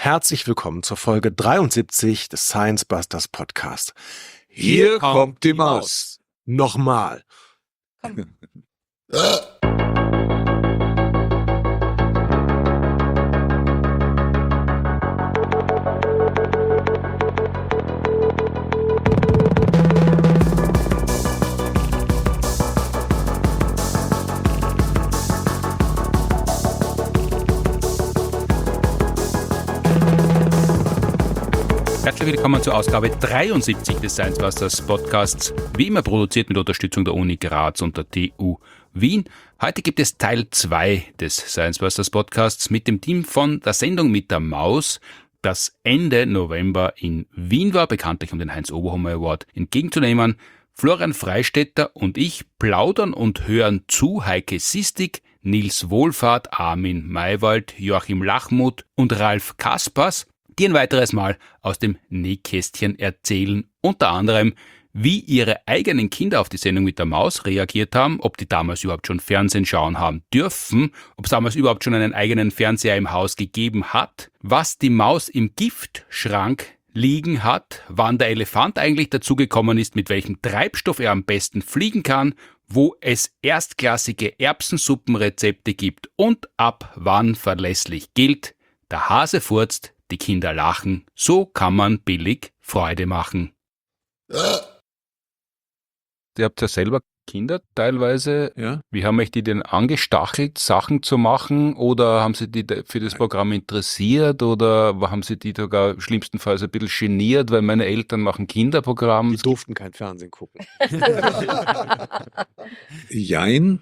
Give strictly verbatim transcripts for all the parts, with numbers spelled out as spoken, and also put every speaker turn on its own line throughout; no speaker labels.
herzlich willkommen zur Folge dreiundsiebzig des Science Busters Podcast.
Hier kommt die Maus.
Nochmal.
Herzlich willkommen zur Ausgabe dreiundsiebzig des Science Busters Podcasts, wie immer produziert mit Unterstützung der Uni Graz und der T U Wien. Heute gibt es Teil zwei des Science Busters Podcasts mit dem Team von der Sendung mit der Maus, das Ende November in Wien war, bekanntlich um den Heinz-Oberhummer Award entgegenzunehmen. Florian Freistetter und ich plaudern und hören zu Heike Sistig, Nils Wohlfahrt, Armin Maywald, Joachim Lachmuth und Ralf Kaspers, die ein weiteres Mal aus dem Nähkästchen erzählen, unter anderem, wie ihre eigenen Kinder auf die Sendung mit der Maus reagiert haben, ob die damals überhaupt schon Fernsehen schauen haben dürfen, ob es damals überhaupt schon einen eigenen Fernseher im Haus gegeben hat, was die Maus im Giftschrank liegen hat, wann der Elefant eigentlich dazugekommen ist, mit welchem Treibstoff er am besten fliegen kann, wo es erstklassige Erbsensuppenrezepte gibt und ab wann verlässlich gilt, der Hase furzt, die Kinder lachen, so kann man billig Freude machen. Ihr habt ja selber Kinder teilweise.
Ja.
Wie haben euch die denn angestachelt, Sachen zu machen? Oder haben sie die für das Programm interessiert? Oder haben sie die sogar schlimmstenfalls ein bisschen geniert, weil meine Eltern machen Kinderprogramm?
Die durften kein Fernsehen gucken.
Jein.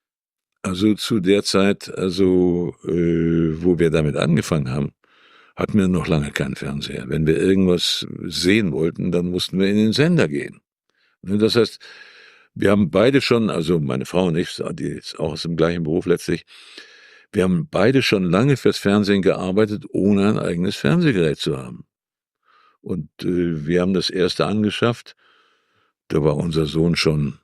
Also zu der Zeit, also äh, wo wir damit angefangen haben, hatten wir noch lange keinen Fernseher. Wenn wir irgendwas sehen wollten, dann mussten wir in den Sender gehen. Das heißt, wir haben beide schon, also meine Frau und ich, die ist auch aus dem gleichen Beruf letztlich, wir haben beide schon lange fürs Fernsehen gearbeitet, ohne ein eigenes Fernsehgerät zu haben. Und äh, wir haben das erste angeschafft, da war unser Sohn schon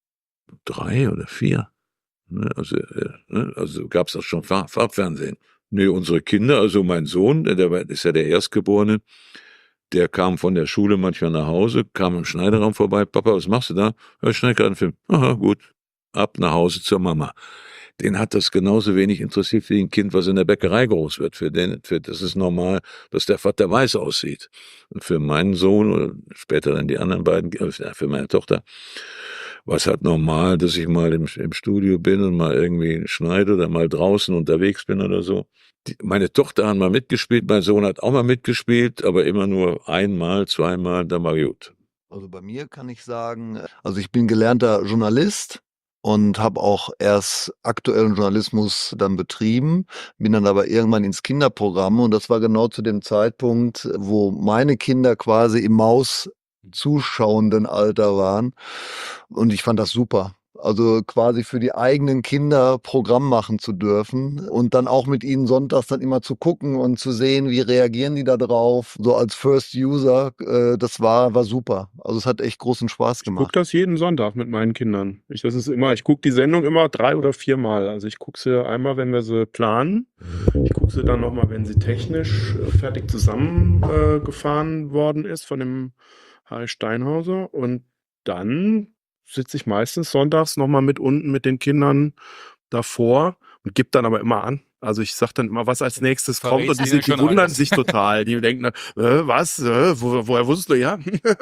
drei oder vier. Ne? Also, äh, ne? also gab es auch schon Farb- Farbfernsehen. Nee, unsere Kinder, also mein Sohn, der ist ja der Erstgeborene, der kam von der Schule manchmal nach Hause, kam im Schneideraum vorbei. Papa, was machst du da? Ja, ich schneide gerade einen Film. Aha, gut. Ab nach Hause zur Mama. Den hat das genauso wenig interessiert wie ein Kind, was in der Bäckerei groß wird. Für den, für das ist normal, dass der Vater weiß aussieht. Und für meinen Sohn oder später dann die anderen beiden, für meine Tochter, war es halt normal, dass ich mal im, im Studio bin und mal irgendwie schneide oder mal draußen unterwegs bin oder so. Die, meine Tochter hat mal mitgespielt, mein Sohn hat auch mal mitgespielt, aber immer nur einmal, zweimal, dann war gut.
Also bei mir kann ich sagen, also ich bin gelernter Journalist und habe auch erst aktuellen Journalismus dann betrieben, bin dann aber irgendwann ins Kinderprogramm und das war genau zu dem Zeitpunkt, wo meine Kinder quasi im Maus zuschauenden Alter waren und ich fand das super. Also quasi für die eigenen Kinder Programm machen zu dürfen und dann auch mit ihnen sonntags dann immer zu gucken und zu sehen, wie reagieren die da drauf. So als First User, äh, das war war super. Also es hat echt großen Spaß
Ich gucke
gemacht.
das jeden Sonntag mit meinen Kindern. Ich, das ist immer, ich gucke die Sendung immer drei oder viermal. Also ich gucke sie einmal, wenn wir sie planen. Ich gucke sie dann nochmal, wenn sie technisch äh, fertig zusammengefahren äh, gefahren worden ist von dem Harry Steinhauser. Und dann sitze ich meistens sonntags nochmal mit unten mit den Kindern davor und gebe dann aber immer an. Also ich sage dann immer, was als nächstes kommt
Verrätst
und die,
ihnen
sind, die
schon
wundern
alles.
sich total. Die denken dann, äh, was, äh, wo, woher wusstest du, ja?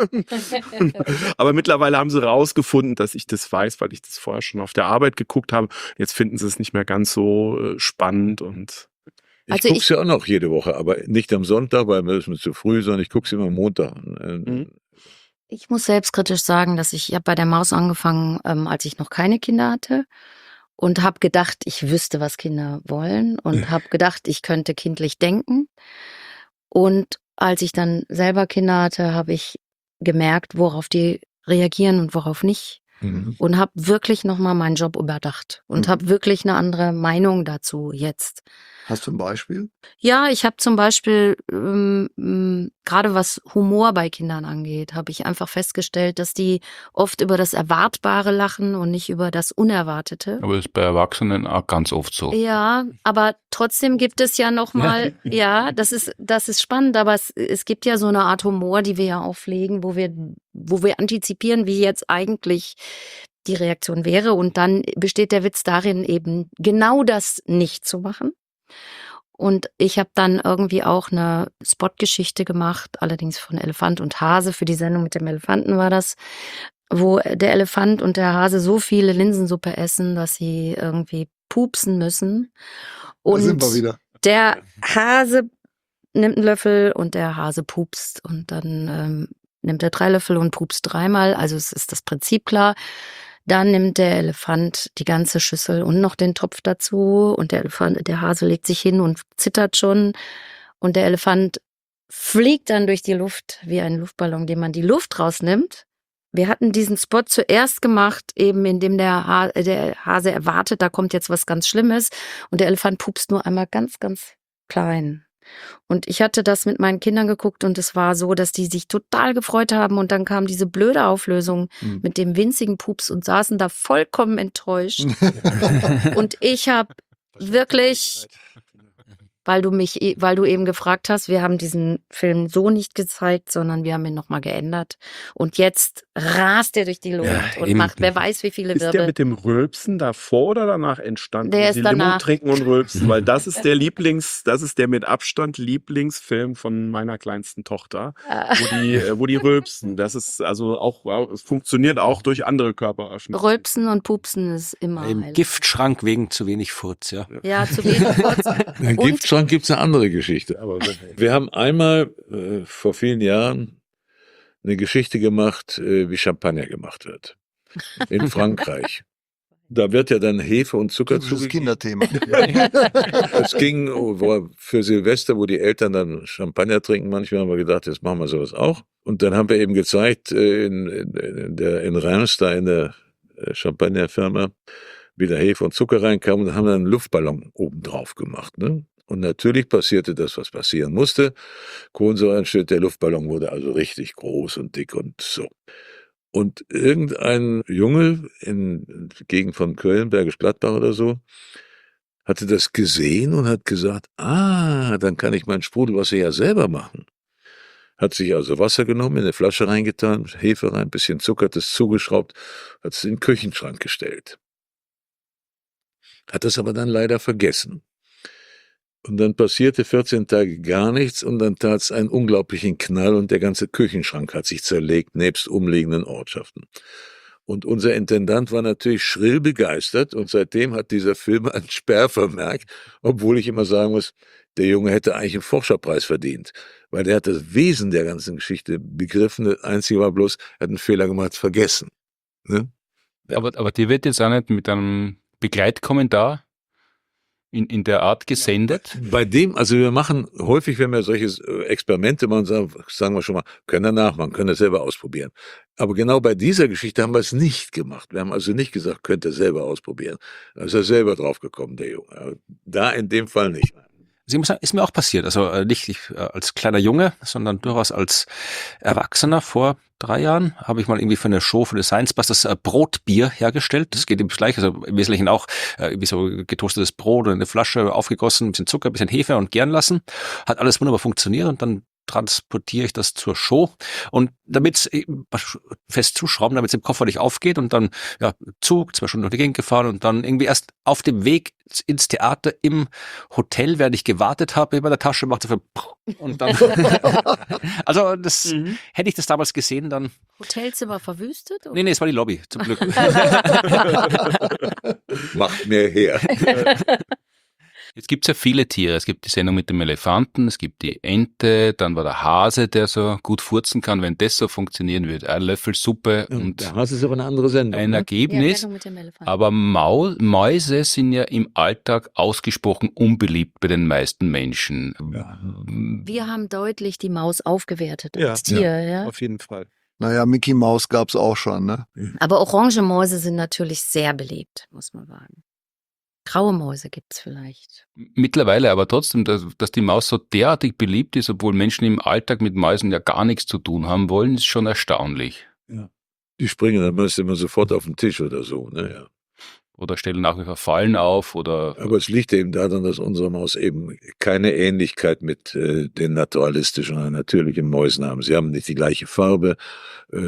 Aber mittlerweile haben sie rausgefunden, dass ich das weiß, weil ich das vorher schon auf der Arbeit geguckt habe. Jetzt finden sie es nicht mehr ganz so äh, spannend und
Ich
Also
gucke
ich-
es ja auch noch jede Woche, aber nicht am Sonntag, weil mir ist mir zu früh, sondern ich gucke es immer am Montag. Äh,
Mhm.
Ich muss selbstkritisch sagen, dass ich, ich habe bei der Maus angefangen, ähm, als ich noch keine Kinder hatte und habe gedacht, ich wüsste, was Kinder wollen und habe gedacht, ich könnte kindlich denken. Und als ich dann selber Kinder hatte, habe ich gemerkt, worauf die reagieren und worauf nicht.
Mhm.
Und habe wirklich nochmal meinen Job überdacht und
Mhm.
habe wirklich eine andere Meinung dazu jetzt.
Hast du ein Beispiel?
Ja, ich habe zum Beispiel, ähm, ähm, gerade was Humor bei Kindern angeht, habe ich einfach festgestellt, dass die oft über das Erwartbare lachen und nicht über das Unerwartete.
Aber das ist bei Erwachsenen auch ganz oft so.
Ja, aber trotzdem gibt es ja noch mal, ja, das ist, das ist spannend, aber es, es gibt ja so eine Art Humor, die wir ja auflegen, wo wir, wo wir antizipieren, wie jetzt eigentlich die Reaktion wäre. Und dann besteht der Witz darin, eben genau das nicht zu machen. Und ich habe dann irgendwie auch eine Spotgeschichte gemacht, allerdings von Elefant und Hase. Für die Sendung mit dem Elefanten war das, wo der Elefant und der Hase so viele Linsensuppe essen, dass sie irgendwie pupsen müssen. Und
Da sind wir wieder.
der Hase nimmt einen Löffel und der Hase pupst. Und dann ähm, nimmt er drei Löffel und pupst dreimal. Also es ist das Prinzip klar. Dann nimmt der Elefant die ganze Schüssel und noch den Topf dazu und der Elefant, der Hase legt sich hin und zittert schon und der Elefant fliegt dann durch die Luft wie ein Luftballon, dem man die Luft rausnimmt. Wir hatten diesen Spot zuerst gemacht, eben indem der, ha- der Hase erwartet, da kommt jetzt was ganz Schlimmes und der Elefant pupst nur einmal ganz, ganz klein. Und ich hatte das mit meinen Kindern geguckt und es war so, dass die sich total gefreut haben und dann kam diese blöde Auflösung
Mhm.
mit dem winzigen Pups und saßen da vollkommen enttäuscht. Und ich habe wirklich, weil du mich, e- weil du eben gefragt hast, wir haben diesen Film so nicht gezeigt, sondern wir haben ihn nochmal geändert. Und jetzt rast er durch die Luft
Ja,
und
eben.
macht, wer weiß, wie viele
Ist der
Wirbel.
mit dem Rülpsen davor oder danach entstanden?
Der
Wo
ist
sie Limo
danach.
trinken und rülpsen, weil das ist der Lieblings, das ist der mit Abstand Lieblingsfilm von meiner kleinsten Tochter, wo die, äh, wo die rülpsen. Das ist also auch, wow, es funktioniert auch durch andere Körperöffnungen.
Rülpsen und Pupsen ist immer
Im
heil.
Giftschrank wegen zu wenig Furz, ja.
Ja, zu wenig kurz.
Im
Und-
Giftschrank gibt's eine andere Geschichte. Aber wir haben einmal äh, vor vielen Jahren eine Geschichte gemacht, äh, wie Champagner gemacht wird. In Frankreich. Da wird ja dann Hefe und Zucker
Typisches
zugegeben.
Kinderthema.
Es ging wo, für Silvester, wo die Eltern dann Champagner trinken. Manchmal haben wir gedacht, jetzt machen wir sowas auch. Und dann haben wir eben gezeigt, äh, in, in, in, der, in Reims, da in der äh, Champagnerfirma, wie da Hefe und Zucker reinkamen und haben dann einen Luftballon oben drauf gemacht. Ne? Und natürlich passierte das, was passieren musste. Kohlensäure entsteht, der Luftballon wurde also richtig groß und dick und so. Und irgendein Junge in der Gegend von Köln, Bergisch Gladbach oder so, hatte das gesehen und hat gesagt, ah, dann kann ich mein Sprudelwasser ja selber machen. Hat sich also Wasser genommen, in eine Flasche reingetan, Hefe rein, bisschen Zucker, das zugeschraubt, hat es in den Küchenschrank gestellt. Hat das aber dann leider vergessen. Und dann passierte vierzehn Tage gar nichts und dann tat es einen unglaublichen Knall und der ganze Küchenschrank hat sich zerlegt, nebst umliegenden Ortschaften. Und unser Intendant war natürlich schrill begeistert und seitdem hat dieser Film einen Sperrvermerk, obwohl ich immer sagen muss, der Junge hätte eigentlich einen Forscherpreis verdient, weil der hat das Wesen der ganzen Geschichte begriffen, das Einzige war bloß, er hat einen Fehler gemacht, vergessen. Ne?
Aber, aber die wird jetzt auch nicht mit einem Begleitkommentar in, in der Art gesendet.
Bei dem, also wir machen häufig, wenn wir solche äh, Experimente machen, sagen, sagen wir schon mal, können wir nachmachen, können das selber ausprobieren. Aber genau bei dieser Geschichte haben wir es nicht gemacht. Wir haben also nicht gesagt, könnt ihr selber ausprobieren. Da ist er selber draufgekommen, der Junge. Aber da in dem Fall nicht.
Also ich muss sagen, ist mir auch passiert. Also äh, nicht ich, äh, als kleiner Junge, sondern durchaus als Erwachsener. Vor drei Jahren habe ich mal irgendwie für eine Show für die Science Busters äh, Brotbier hergestellt. Das geht im gleich, also im Wesentlichen auch äh, irgendwie so getoastetes Brot in eine Flasche aufgegossen, ein bisschen Zucker, ein bisschen Hefe und gären lassen. Hat alles wunderbar funktioniert und dann transportiere ich das zur Show und damit fest zuschrauben, damit es im Koffer nicht aufgeht und dann ja Zug, zwei Stunden durch die Gegend gefahren und dann irgendwie erst auf dem Weg ins Theater im Hotel, während ich gewartet habe, in meiner Tasche machte für und dann also das
Mhm.
hätte ich das damals gesehen, dann
Hotelzimmer verwüstet?
nee, nee, es war die Lobby, zum Glück.
Macht mehr her.
Jetzt gibt's ja viele Tiere. Es gibt die Sendung mit dem Elefanten, es gibt die Ente, dann war der Hase, der so gut furzen kann, wenn das so funktionieren würde. Ein Löffel Suppe und
Der Hase ist aber eine andere Sendung.
ein
ne?
Ergebnis.
Ja, mit dem Elefanten.
Aber Mau Mäuse sind ja im Alltag ausgesprochen unbeliebt bei den meisten Menschen.
Wir haben deutlich die Maus aufgewertet
Ja,
als Tier, ja.
Auf jeden Fall.
Naja, Mickey Mouse gab's auch schon, ne?
Aber Orange Mäuse sind natürlich sehr beliebt, muss man sagen. Graue Mäuse gibt's vielleicht.
Mittlerweile aber trotzdem, dass, dass die Maus so derartig beliebt ist, obwohl Menschen im Alltag mit Mäusen ja gar nichts zu tun haben wollen, ist schon erstaunlich.
Ja. Die springen dann meist immer sofort auf den Tisch oder so. Ne? Ja.
Oder stellen nach wie vor Fallen auf oder.
Aber es liegt eben daran, dass unsere Maus eben keine Ähnlichkeit mit äh, den naturalistischen oder natürlichen Mäusen haben. Sie haben nicht die gleiche Farbe. Äh,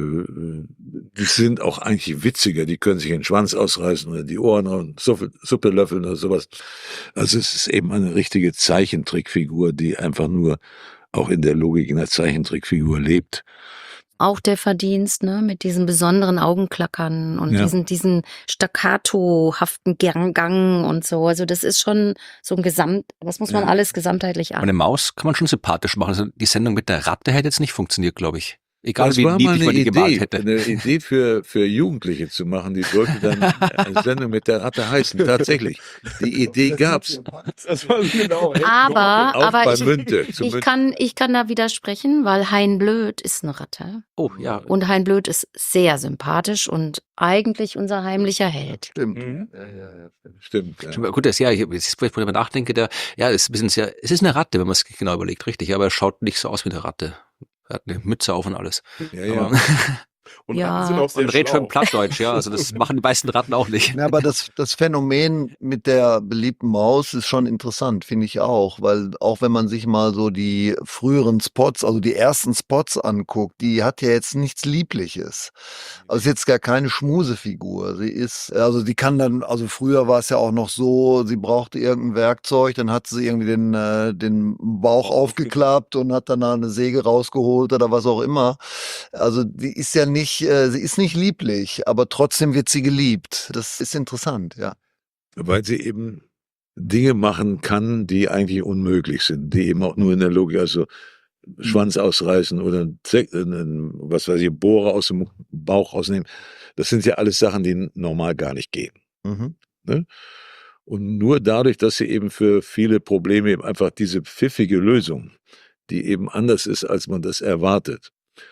die sind auch eigentlich witziger. Die können sich den Schwanz ausreißen oder die Ohren und Suppe, Suppe löffeln oder sowas. Also es ist eben eine richtige Zeichentrickfigur, die einfach nur auch in der Logik einer Zeichentrickfigur lebt.
Auch der Verdienst, ne, mit diesen besonderen Augenklackern und
Ja.
diesen, diesen staccatohaften Gang Gang und so. Also das ist schon so ein Gesamt, das muss man
Ja.
alles gesamtheitlich
Eine
an.
Maus kann man schon sympathisch machen. Also die Sendung mit der Ratte hätte jetzt nicht funktioniert, glaube ich. Egal
Das
wie
war mal
niedlich
eine
man die gemalt
Idee,
hätte.
eine Idee für, für Jugendliche zu machen. Die sollte dann eine Sendung mit der Ratte heißen. Tatsächlich. Die Idee gab's.
Das war genau. echt.
Aber,
Auch
aber
bei
ich,
Münte. Zu
ich
Münte.
kann, ich kann da widersprechen, weil Hein Blöd ist eine Ratte.
Oh, ja.
Und Hein Blöd ist sehr sympathisch und eigentlich unser heimlicher Held.
Stimmt.
Mhm.
Ja, ja, ja.
Stimmt. Ja.
Stimmt, Gut, das ja, ich, jetzt, wo ich darüber nachdenke, der, ja, es ist ein bisschen sehr, es ist eine Ratte, wenn man es genau überlegt, richtig, aber er schaut nicht so aus wie eine Ratte. Er hat eine Mütze auf und alles.
Ja, ja.
Aber,
Und
Ja.
Ratten sind auch sehr
und redet
schlau.
schon Plattdeutsch, ja, also das machen die meisten Ratten auch nicht.
Ja, aber das, das Phänomen mit der beliebten Maus ist schon interessant, finde ich auch, weil auch wenn man sich mal so die früheren Spots, also die ersten Spots anguckt, die hat ja jetzt nichts Liebliches. Also ist jetzt gar keine Schmusefigur. Sie ist, also die kann dann, also früher war es ja auch noch so, sie brauchte irgendein Werkzeug, dann hat sie irgendwie den, äh, den Bauch aufgeklappt und hat dann da eine Säge rausgeholt oder was auch immer. Also die ist ja nicht, äh, sie ist nicht lieblich, aber trotzdem wird sie geliebt. Das ist interessant, ja.
Weil sie eben Dinge machen kann, die eigentlich unmöglich sind, die eben auch nur in der Logik, also Schwanz ausreißen oder ein Ze- ein, was weiß ich, Bohrer aus dem Bauch rausnehmen. Das sind ja alles Sachen, die normal gar nicht gehen.
Mhm.
Ne? Und nur dadurch, dass sie eben für viele Probleme eben einfach diese pfiffige Lösung, die eben anders ist, als man das erwartet,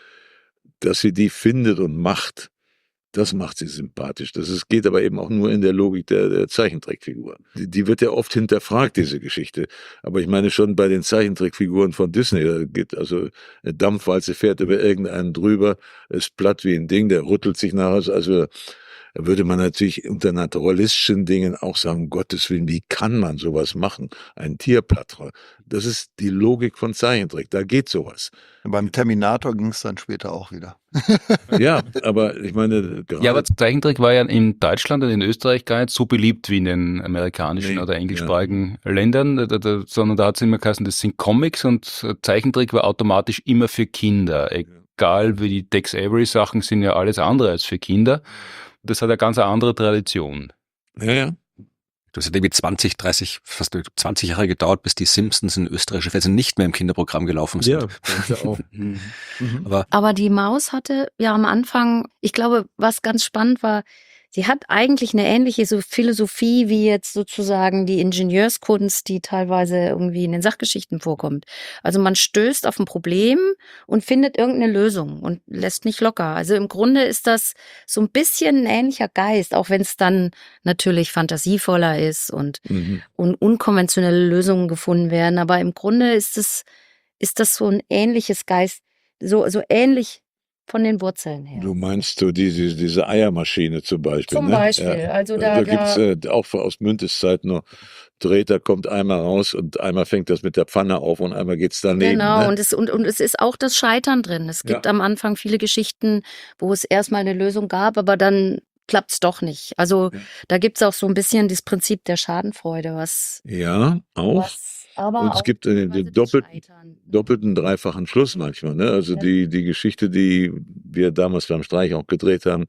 dass sie die findet und macht, das macht sie sympathisch. Das ist, geht aber eben auch nur in der Logik der, der Zeichentrickfigur. Die, die wird ja oft hinterfragt, diese Geschichte. Aber ich meine schon bei den Zeichentrickfiguren von Disney, da geht also eine Dampfwalze fährt über irgendeinen drüber, ist platt wie ein Ding, der rüttelt sich nachher. Also da würde man natürlich unter naturalistischen Dingen auch sagen, um Gottes Willen, wie kann man sowas machen? Ein Tierplatt. Das ist die Logik von Zeichentrick, da geht sowas.
Beim Terminator ging es dann später auch wieder.
Ja, aber ich meine, gerade
Ja, aber Zeichentrick war ja in Deutschland und in Österreich gar nicht so beliebt wie in den amerikanischen
Nee,
oder englischsprachigen Ländern, da, da, sondern da hat es immer geheißen, das sind Comics und Zeichentrick war automatisch immer für Kinder. Egal wie die Tex Avery Sachen sind ja alles andere als für Kinder. Das hat eine ganz andere Tradition.
ja, ja.
Das hat irgendwie zwanzig, dreißig, fast zwanzig Jahre gedauert, bis die Simpsons in österreichische Fernsehen nicht mehr im Kinderprogramm gelaufen sind.
Ja, das ist ja auch.
Mhm.
Aber
Aber die Maus hatte ja am Anfang, ich glaube, was ganz spannend war, sie hat eigentlich eine ähnliche so Philosophie wie jetzt sozusagen die Ingenieurskunst, die teilweise irgendwie in den Sachgeschichten vorkommt. Also man stößt auf ein Problem und findet irgendeine Lösung und lässt nicht locker. Also im Grunde ist das so ein bisschen ein ähnlicher Geist, auch wenn es dann natürlich fantasievoller ist und,
Mhm.
und unkonventionelle Lösungen gefunden werden. Aber im Grunde ist es, ist das so ein ähnliches Geist, so, so ähnlich von den Wurzeln her.
Du meinst so diese, diese Eiermaschine zum Beispiel.
Zum
ne?
Beispiel,
Ja.
also
Da,
da,
gibt's
da,
äh, auch aus Müntes Zeit noch dreht, da kommt einmal raus und einmal fängt das mit der Pfanne auf und einmal geht's daneben.
genau,
Ne?
und es, und, und es ist auch das Scheitern drin. Es gibt
Ja.
am Anfang viele Geschichten, wo es erstmal eine Lösung gab, aber dann klappt's doch nicht. Also
Ja.
da gibt's auch so ein bisschen das Prinzip der Schadenfreude, was,
Ja, auch.
was aber
Und es
auch
gibt äh,
teilweise
den
das
doppelten,
Scheitern.
doppelten, dreifachen Schluss manchmal. Ne? Also
Ja.
die, die Geschichte, die wir damals beim Streich auch gedreht haben,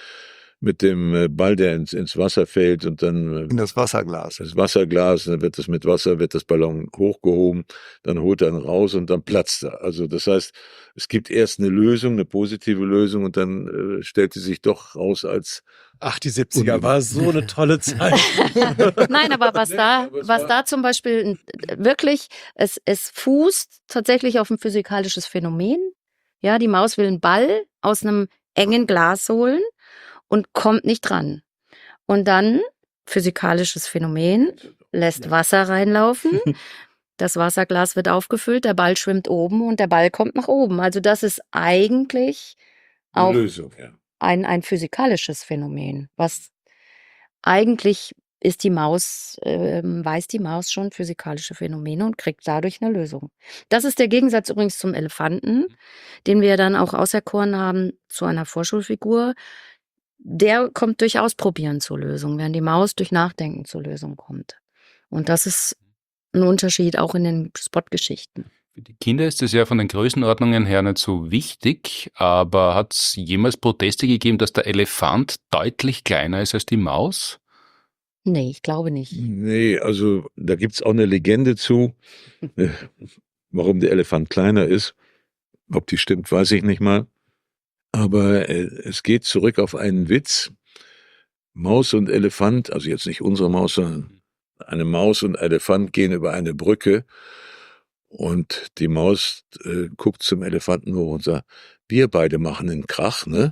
mit dem äh, Ball, der ins, ins Wasser fällt und dann äh,
In das Wasserglas.
das Wasserglas, dann wird das mit Wasser, wird das Ballon hochgehoben, dann holt er ihn raus und dann platzt er. Also das heißt, es gibt erst eine Lösung, eine positive Lösung und dann äh, stellt sie sich doch raus als
Ach, die siebziger war so eine tolle Zeit.
Nein, aber was
Nee,
da,
aber es
was
war-
da zum Beispiel äh, wirklich, es, es fußt tatsächlich auf ein physikalisches Phänomen. Ja, die Maus will einen Ball aus einem engen Glas holen und kommt nicht dran. Und dann physikalisches Phänomen, lässt Wasser reinlaufen, das Wasserglas wird aufgefüllt, der Ball schwimmt oben und der Ball kommt nach oben. Also das ist eigentlich auch
Lösung, ja.
ein, ein physikalisches Phänomen, was eigentlich ist die Maus, äh, weiß die Maus schon physikalische Phänomene und kriegt dadurch eine Lösung. Das ist der Gegensatz übrigens zum Elefanten, den wir dann auch auserkoren haben zu einer Vorschulfigur. Der kommt durch Ausprobieren zur Lösung, während die Maus durch Nachdenken zur Lösung kommt. Und das ist ein Unterschied auch in den Spotgeschichten.
Für die Kinder ist es ja von den Größenordnungen her nicht so wichtig, aber hat es jemals Proteste gegeben, dass der Elefant deutlich kleiner ist als die Maus?
Nee, ich glaube nicht.
Nee, also da gibt's auch eine Legende zu, äh, warum der Elefant kleiner ist. Ob die stimmt, weiß ich nicht mal. Aber äh, es geht zurück auf einen Witz. Maus und Elefant, also jetzt nicht unsere Maus, sondern eine Maus und Elefant gehen über eine Brücke und die Maus äh, guckt zum Elefanten hoch und sagt, wir beide machen einen Krach, ne?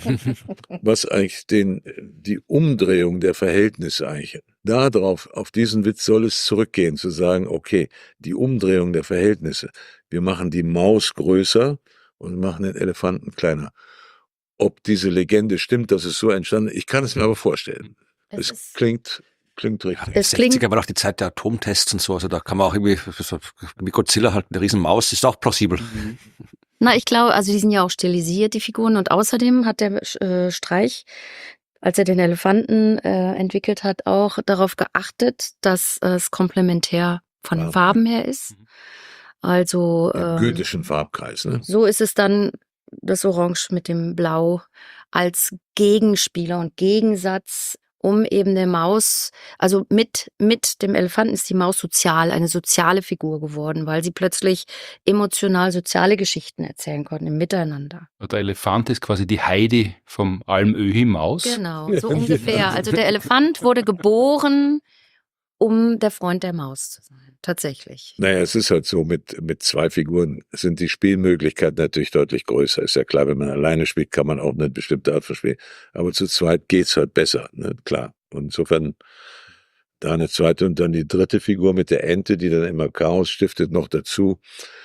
Was eigentlich den, die Umdrehung der Verhältnisse eigentlich, da drauf, auf diesen Witz soll es zurückgehen, zu sagen, okay, die Umdrehung der Verhältnisse, wir machen die Maus größer und machen den Elefanten kleiner. Ob diese Legende stimmt, dass es so entstanden ist, ich kann es mir aber vorstellen.
Es
Es,
ist-
klingt, klingt richtig.
Es
Es
klingt-
sechziger war auch die Zeit der Atomtests und so, also da kann man auch irgendwie, so, wie Godzilla halt, eine Riesenmaus, ist auch plausibel.
Na, ich glaube, also die sind ja auch stilisiert, die Figuren. Und außerdem hat der äh, Streich, als er den Elefanten äh, entwickelt hat, auch darauf geachtet, dass es komplementär von den
Ja.
Farben her ist. Also
Im
ähm,
goethischen Farbkreis, ne?
so ist es dann das Orange mit dem Blau als Gegenspieler und Gegensatz, um eben der Maus, also mit, mit dem Elefanten ist die Maus sozial, eine soziale Figur geworden, weil sie plötzlich emotional soziale Geschichten erzählen konnten im Miteinander.
Der Elefant ist quasi die Heidi vom Almöhi-Maus.
Genau, so ungefähr. Also der Elefant wurde geboren, um der Freund der Maus zu sein. Tatsächlich.
Naja, es ist halt so, mit, mit zwei Figuren sind die Spielmöglichkeiten natürlich deutlich größer. Ist ja klar, wenn man alleine spielt, kann man auch eine bestimmte Art von Spiel. Aber zu zweit geht's halt besser, ne? Klar. Und insofern da eine zweite und dann die dritte Figur mit der Ente, die dann immer Chaos stiftet, noch dazu.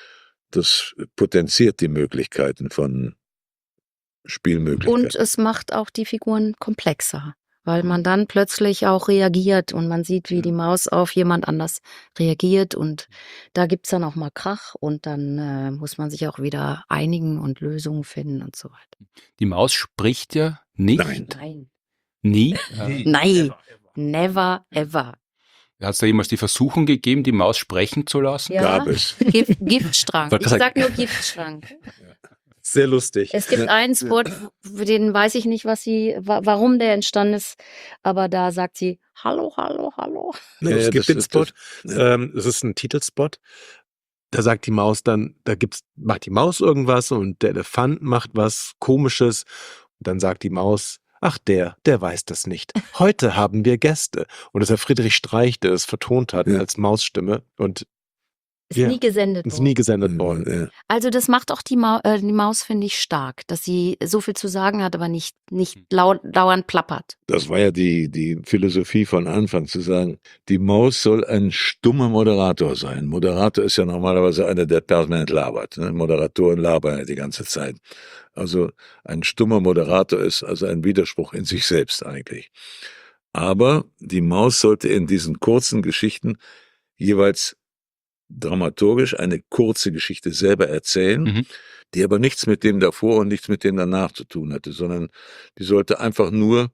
Das potenziert die Möglichkeiten von Spielmöglichkeiten.
Und es macht auch die Figuren komplexer, weil man dann plötzlich auch reagiert und man sieht, wie die Maus auf jemand anders reagiert und da gibt's dann auch mal Krach und dann äh, muss man sich auch wieder einigen und Lösungen finden und so weiter.
Die Maus spricht ja nicht.
Nein.
Nein.
Nie. Äh,
Nein. Never ever.
Hat es da jemals die Versuchung gegeben, die Maus sprechen zu lassen?
Ja.
Gab es.
Gift, Giftschrank.
Wollte
Ich
sagen-
sag nur Giftschrank.
Sehr lustig.
Es gibt einen Spot, für den weiß ich nicht, was sie, wa- warum der entstanden ist, aber da sagt sie Hallo, hallo, hallo.
Ne,
Ja,
es
ja,
gibt
das
den
ist
Spot,
das-
ähm, es ist ein Titelspot, da sagt die Maus dann, da gibt's, macht die Maus irgendwas und der Elefant macht was Komisches und dann sagt die Maus, ach der, der weiß das nicht. Heute haben wir Gäste. Und das ist der Friedrich Streich, der es vertont hat
Ja.
als Mausstimme und
Ist
Ja.
nie gesendet
ist
worden.
nie gesendet worden.
Ja.
Also das macht auch die, Mau äh, die Maus, finde ich, stark, dass sie so viel zu sagen hat, aber nicht, nicht laut, dauernd plappert.
Das war ja die, die Philosophie von Anfang, zu sagen, die Maus soll ein stummer Moderator sein. Moderator ist ja normalerweise einer, der permanent labert. Ne? Moderatoren labern ja die ganze Zeit. Also ein stummer Moderator ist also ein Widerspruch in sich selbst eigentlich. Aber die Maus sollte in diesen kurzen Geschichten jeweils dramaturgisch eine kurze Geschichte selber erzählen,
Mhm.
die aber nichts mit dem davor und nichts mit dem danach zu tun hatte, sondern die sollte einfach nur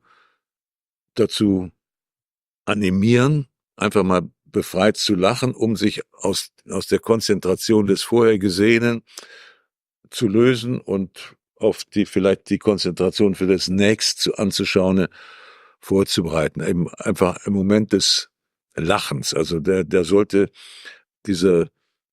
dazu animieren, einfach mal befreit zu lachen, um sich aus, aus der Konzentration des vorher Gesehenen zu lösen und auf die, vielleicht die Konzentration für das nächst zu anzuschauende vorzubereiten. Eben einfach im Moment des Lachens. Also der, der sollte diese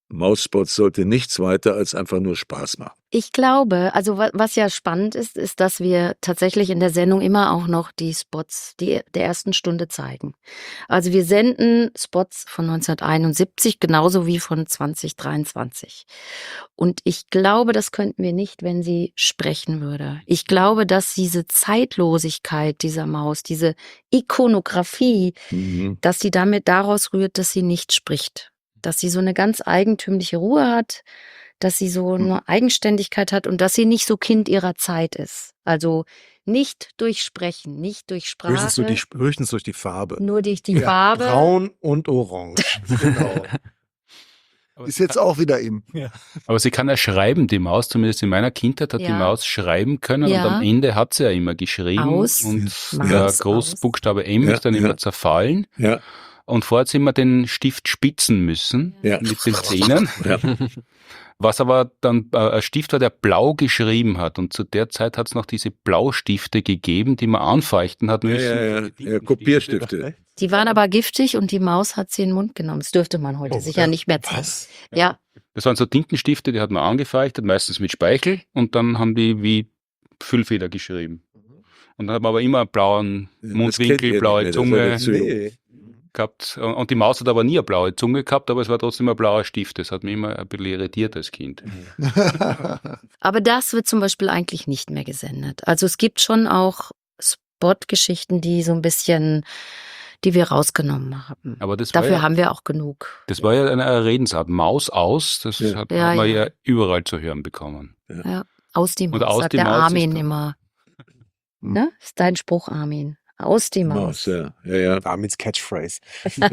Mausspots sollte nichts weiter als einfach nur Spaß machen.
Ich glaube, also wa- was ja spannend ist, ist, dass wir tatsächlich in der Sendung immer auch noch die Spots die, der ersten Stunde zeigen. Also wir senden Spots von neunzehnhunderteinundsiebzig genauso wie von zwanzig dreiundzwanzig. Und ich glaube, das könnten wir nicht, wenn sie sprechen würde. Ich glaube, dass diese Zeitlosigkeit dieser Maus, diese Ikonografie,
Mhm.
dass sie damit daraus rührt, dass sie nicht spricht. Dass sie so eine ganz eigentümliche Ruhe hat, dass sie so eine Eigenständigkeit hat und dass sie nicht so Kind ihrer Zeit ist. Also nicht durch Sprechen, nicht durch Sprache,
Höchstens durch, die, höchstens durch die Farbe.
nur durch die
Ja,
Farbe.
Braun und Orange. Genau.
Aber
Ist
sie
jetzt
kann,
auch wieder ihm.
aber sie kann ja schreiben, die Maus, zumindest in meiner Kindheit hat
Ja.
die Maus schreiben können
Ja.
und am Ende hat sie ja immer geschrieben
Aus.
und
Maus
der
aus.
Großbuchstabe M
Ja,
ist dann
ja.
immer zerfallen
Ja,
und vorher hat sie immer den Stift spitzen müssen
ja.
mit den Zähnen.
Ja.
Was aber dann äh, ein Stift war, der blau geschrieben hat. Und zu der Zeit hat es noch diese Blaustifte gegeben, die man anfeuchten hat
Ja,
müssen.
ja, ja, ja, Kopierstifte.
Die waren aber giftig und die Maus hat sie in den Mund genommen. Das dürfte man heute
Oh,
sicher
ja.
nicht mehr zeigen.
Was?
Ja,
Das waren so Tintenstifte, die hat man angefeuchtet, meistens mit Speichel. Und dann haben die wie Füllfeder geschrieben. Und dann hat man aber immer einen blauen
Das kennt
Mundwinkel,
ihr
blaue
nicht mehr, das
Zunge
war dazu.
Nee.
gehabt. Und die Maus hat aber nie eine blaue Zunge gehabt, aber es war trotzdem ein blauer Stift. Das hat mich immer ein bisschen irritiert als Kind.
aber das wird zum Beispiel eigentlich nicht mehr gesendet. Also es gibt schon auch Spot-Geschichten, die so ein bisschen, die wir rausgenommen haben.
Aber das war
Dafür
ja,
haben wir auch genug.
das war ja eine Redensart. Maus aus, das
Ja.
hat,
Ja,
hat man
ja.
ja überall zu hören bekommen.
Aus die Maus,
Oder aus
sagt
die
der
Maus ist
Armin
doch-
immer.
Hm.
Ne? Ist dein Spruch, Armin. Aus die
Maus,
Maus.
ja, ja, ja.
Armins Catchphrase.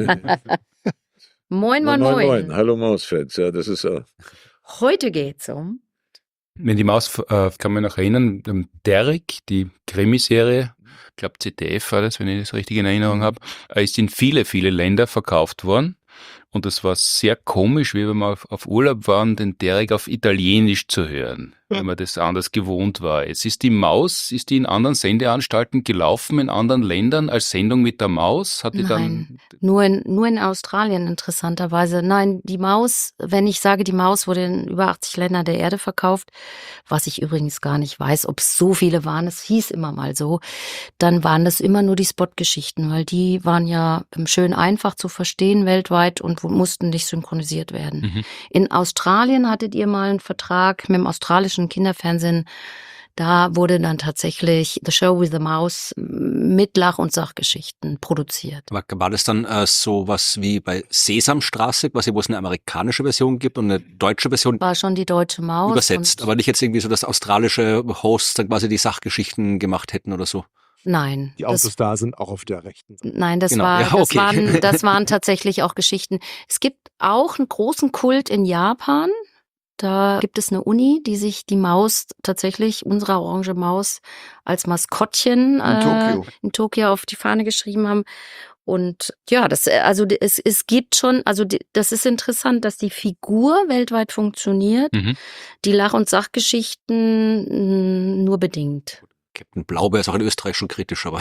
Moin,
Moin,
moin, moin.
moin. Hallo Mausfans, ja, das ist auch.
Heute geht's um.
Wenn die Maus, äh, kann man noch erinnern, ähm, Derrick, die Krimiserie, ich glaube Z D F war das, wenn ich das richtig in Erinnerung habe, äh, ist in viele, viele Länder verkauft worden. Und es war sehr komisch, wie wir mal auf, auf Urlaub waren, den Derrick auf Italienisch zu hören, wenn man das anders gewohnt war. Jetzt ist die Maus, ist die in anderen Sendeanstalten gelaufen, in anderen Ländern als Sendung mit der Maus? Hat die
Nein.
dann
Nur in, nur in Australien interessanterweise. Nein, die Maus, wenn ich sage, die Maus wurde in über achtzig Ländern der Erde verkauft, was ich übrigens gar nicht weiß, ob es so viele waren, es hieß immer mal so, dann waren das immer nur die Spot-Geschichten, weil die waren ja schön einfach zu verstehen weltweit und mussten nicht synchronisiert werden.
Mhm.
In Australien hattet ihr mal einen Vertrag mit dem australischen Kinderfernsehen. Da wurde dann tatsächlich The Show with the Mouse mit Lach- und Sachgeschichten produziert.
War, war das dann äh, so was wie bei Sesamstraße, quasi, wo es eine amerikanische Version gibt und eine deutsche Version
War schon die deutsche Maus.
übersetzt,
und-
aber nicht jetzt irgendwie so, dass australische Hosts dann quasi die Sachgeschichten gemacht hätten oder so?
Nein.
Die
das-
Autos da sind auch auf der rechten Seite.
Nein, das,
Genau,
war,
ja,
das,
okay.
waren, das waren tatsächlich auch Geschichten. Es gibt auch einen großen Kult in Japan. Da gibt es eine Uni, die sich die Maus tatsächlich, unsere orange Maus, als Maskottchen
In Tokio.
in Tokio auf die Fahne geschrieben haben. Und ja, das, also es, es gibt schon, also die, das ist interessant, dass die Figur weltweit funktioniert,
Mhm.
die Lach- und Sachgeschichten mh, nur bedingt.
Captain Blaubeer ist auch in Österreich schon kritisch, aber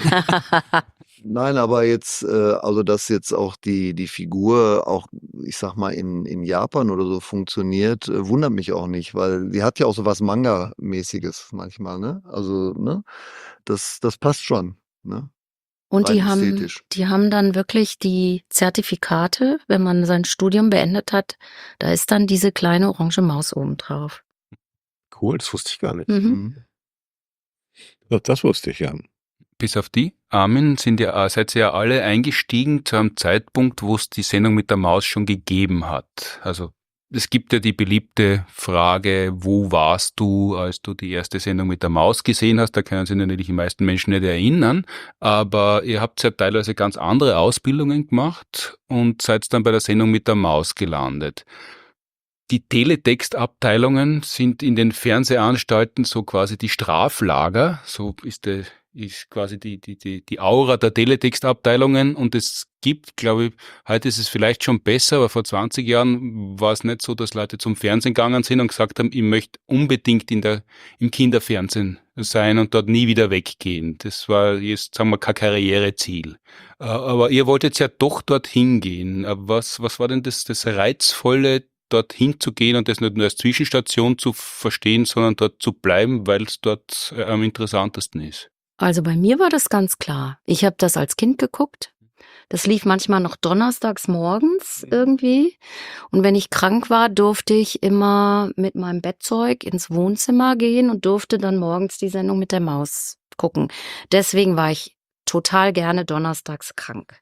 Nein, aber jetzt, äh, also dass jetzt auch die, die Figur auch, ich sag mal, in, in Japan oder so funktioniert, äh, wundert mich auch nicht, weil die hat ja auch so was Manga-mäßiges manchmal, ne? Also, ne? Das, das passt schon, ne?
Und die
Rein
haben,
ästhetisch.
die haben dann wirklich die Zertifikate, wenn man sein Studium beendet hat, da ist dann diese kleine orange Maus oben drauf.
Cool, das wusste ich gar nicht.
Mhm.
Mhm.
Doch, das wusste ich ja.
Bis auf die Armin sind ja, äh, seid ihr ja alle eingestiegen zu einem Zeitpunkt, wo es die Sendung mit der Maus schon gegeben hat. Also es gibt ja die beliebte Frage, wo warst du, als du die erste Sendung mit der Maus gesehen hast? Da können sich natürlich die meisten Menschen nicht erinnern, aber ihr habt ja teilweise ganz andere Ausbildungen gemacht und seid dann bei der Sendung mit der Maus gelandet. Die Teletextabteilungen sind in den Fernsehanstalten so quasi die Straflager, so ist, der, ist quasi die, die, die, die Aura der Teletextabteilungen und es gibt, glaube ich, heute ist es vielleicht schon besser, aber vor zwanzig Jahren war es nicht so, dass Leute zum Fernsehen gegangen sind und gesagt haben, ich möchte unbedingt in der, im Kinderfernsehen sein und dort nie wieder weggehen. Das war jetzt, sagen wir, kein Karriereziel. Aber ihr wolltet ja doch dorthin gehen. Was, was war denn das, das Reizvolle dorthin zu gehen und das nicht nur als Zwischenstation zu verstehen, sondern dort zu bleiben, weil es dort äh, am interessantesten ist?
Also bei mir war das ganz klar. Ich habe das als Kind geguckt. Das lief manchmal noch donnerstags morgens irgendwie. Und wenn ich krank war, durfte ich immer mit meinem Bettzeug ins Wohnzimmer gehen und durfte dann morgens die Sendung mit der Maus gucken. Deswegen war ich total gerne donnerstags krank.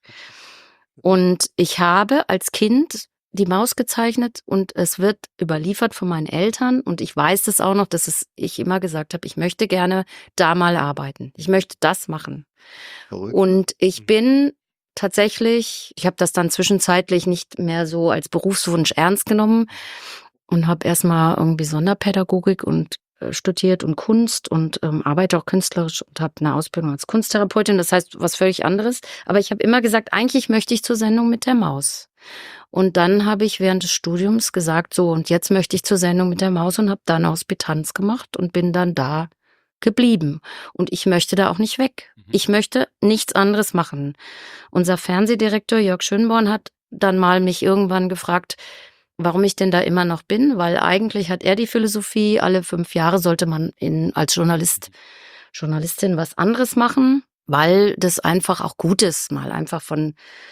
Und ich habe als Kind die Maus gezeichnet und es wird überliefert von meinen Eltern und ich weiß das auch noch, dass es, ich immer gesagt habe, ich möchte gerne da mal arbeiten. Ich möchte das machen.
Verrückt.
Und ich bin tatsächlich, ich habe das dann zwischenzeitlich nicht mehr so als Berufswunsch ernst genommen und habe erstmal irgendwie Sonderpädagogik und äh, studiert und Kunst und ähm, arbeite auch künstlerisch und habe eine Ausbildung als Kunsttherapeutin, das heißt was völlig anderes. Aber ich habe immer gesagt, eigentlich möchte ich zur Sendung mit der Maus. Und dann habe ich während des Studiums gesagt, so und jetzt möchte ich zur Sendung mit der Maus und habe dann Hospitanz gemacht und bin dann da geblieben. Und ich möchte da auch nicht weg. Ich möchte nichts anderes machen. Unser Fernsehdirektor Jörg Schönborn hat dann mal mich irgendwann gefragt, warum ich denn da immer noch bin, weil eigentlich hat er die Philosophie, alle fünf Jahre sollte man in, als Journalist, Journalistin was anderes machen, weil das einfach auch gut ist, mal einfach von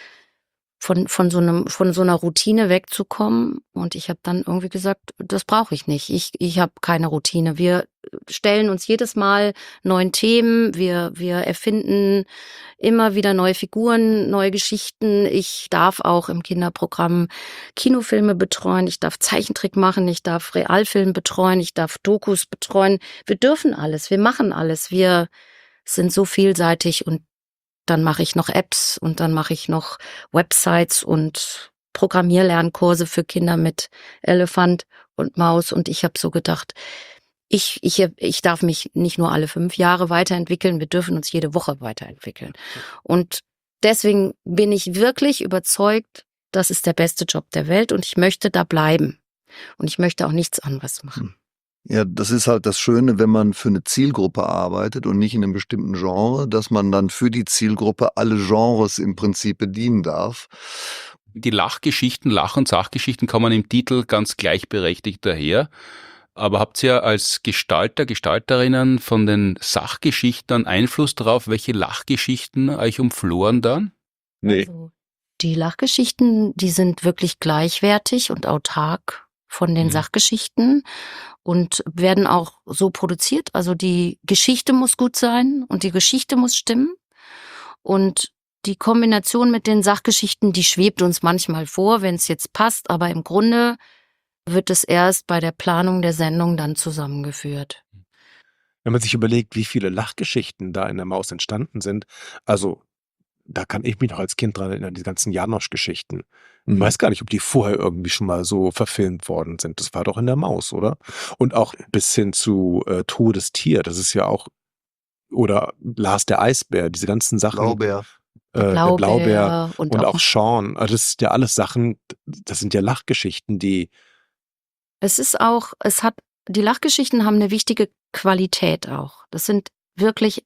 von von so einem von so einer Routine wegzukommen. Und ich habe dann irgendwie gesagt, das brauche ich nicht. Ich ich habe keine Routine. Wir stellen uns jedes Mal neuen Themen. Wir wir erfinden immer wieder neue Figuren, neue Geschichten. Ich darf auch im Kinderprogramm Kinofilme betreuen. Ich darf Zeichentrick machen. Ich darf Realfilm betreuen. Ich darf Dokus betreuen. Wir dürfen alles. Wir machen alles. Wir sind so vielseitig und dann mache ich noch Apps und dann mache ich noch Websites und Programmierlernkurse für Kinder mit Elefant und Maus. Und ich habe so gedacht, ich, ich, ich darf mich nicht nur alle fünf Jahre weiterentwickeln, wir dürfen uns jede Woche weiterentwickeln. Und deswegen bin ich wirklich überzeugt, das ist der beste Job der Welt und ich möchte da bleiben. Und ich möchte auch nichts anderes machen.
Ja, das ist halt das Schöne, wenn man für eine Zielgruppe arbeitet und nicht in einem bestimmten Genre, dass man dann für die Zielgruppe alle Genres im Prinzip bedienen darf.
Die Lachgeschichten, Lach- und Sachgeschichten kommen im Titel ganz gleichberechtigt daher. Aber habt ihr als Gestalter, Gestalterinnen von den Sachgeschichten Einfluss darauf, welche Lachgeschichten euch umfloren dann?
Nee.
Also, die Lachgeschichten, die sind wirklich gleichwertig und autark von den
Mhm.
Sachgeschichten und werden auch so produziert. Also die Geschichte muss gut sein und die Geschichte muss stimmen. Und die Kombination mit den Sachgeschichten, die schwebt uns manchmal vor, wenn es jetzt passt. Aber im Grunde wird es erst bei der Planung der Sendung dann zusammengeführt.
Wenn man sich überlegt, wie viele Lachgeschichten da in der Maus entstanden sind, also da kann ich mich noch als Kind dran erinnern, die ganzen Janosch-Geschichten. Ich
Mhm.
weiß gar nicht, ob die vorher irgendwie schon mal so verfilmt worden sind. Das war doch in der Maus, oder? Und auch bis hin zu äh, Todestier, das ist ja auch, oder Lars der Eisbär, diese ganzen Sachen.
Blaubeer.
Äh, der
Blaubeer
Blaubeer
und
und,
auch-
auch Sean. Also das ist ja alles Sachen, das sind ja Lachgeschichten, die
Es ist auch, es hat, die Lachgeschichten haben eine wichtige Qualität auch. Das sind wirklich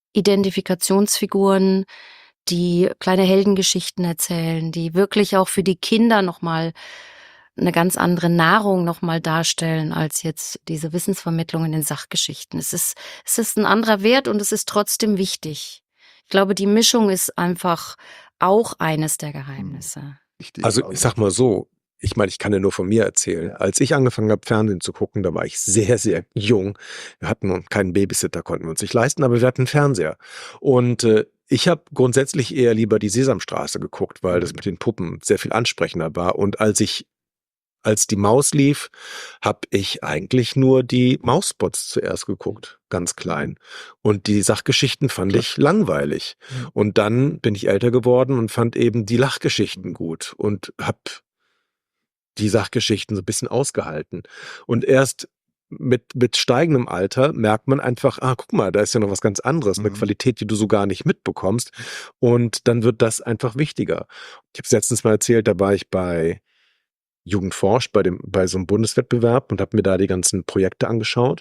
Identifikationsfiguren, die kleine Heldengeschichten erzählen, die wirklich auch für die Kinder nochmal eine ganz andere Nahrung nochmal darstellen als jetzt diese Wissensvermittlung in den Sachgeschichten. Es ist, es ist ein anderer Wert und es ist trotzdem wichtig. Ich glaube, die Mischung ist einfach auch eines der Geheimnisse.
Richtig.
Also ich sag mal so, ich meine, ich kann ja nur von mir erzählen. Als ich angefangen habe, Fernsehen zu gucken, da war ich sehr, sehr jung. Wir hatten nun keinen Babysitter, konnten wir uns nicht leisten, aber wir hatten einen Fernseher. Und äh, ich habe grundsätzlich eher lieber die Sesamstraße geguckt, weil das mit den Puppen sehr viel ansprechender war. Und als ich als die Maus lief, habe ich eigentlich nur die Mausspots zuerst geguckt, ganz klein. Und die Sachgeschichten fand ich langweilig. Und dann bin ich älter geworden und fand eben die Lachgeschichten gut und habe die Sachgeschichten so ein bisschen ausgehalten. Und erst mit, mit steigendem Alter merkt man einfach, ah, guck mal, da ist ja noch was ganz anderes, eine
Mhm.
Qualität, die du so gar nicht mitbekommst. Und dann wird das einfach wichtiger. Ich habe es letztens mal erzählt, da war ich bei Jugend forscht, bei dem, bei so einem Bundeswettbewerb und habe mir da die ganzen Projekte angeschaut.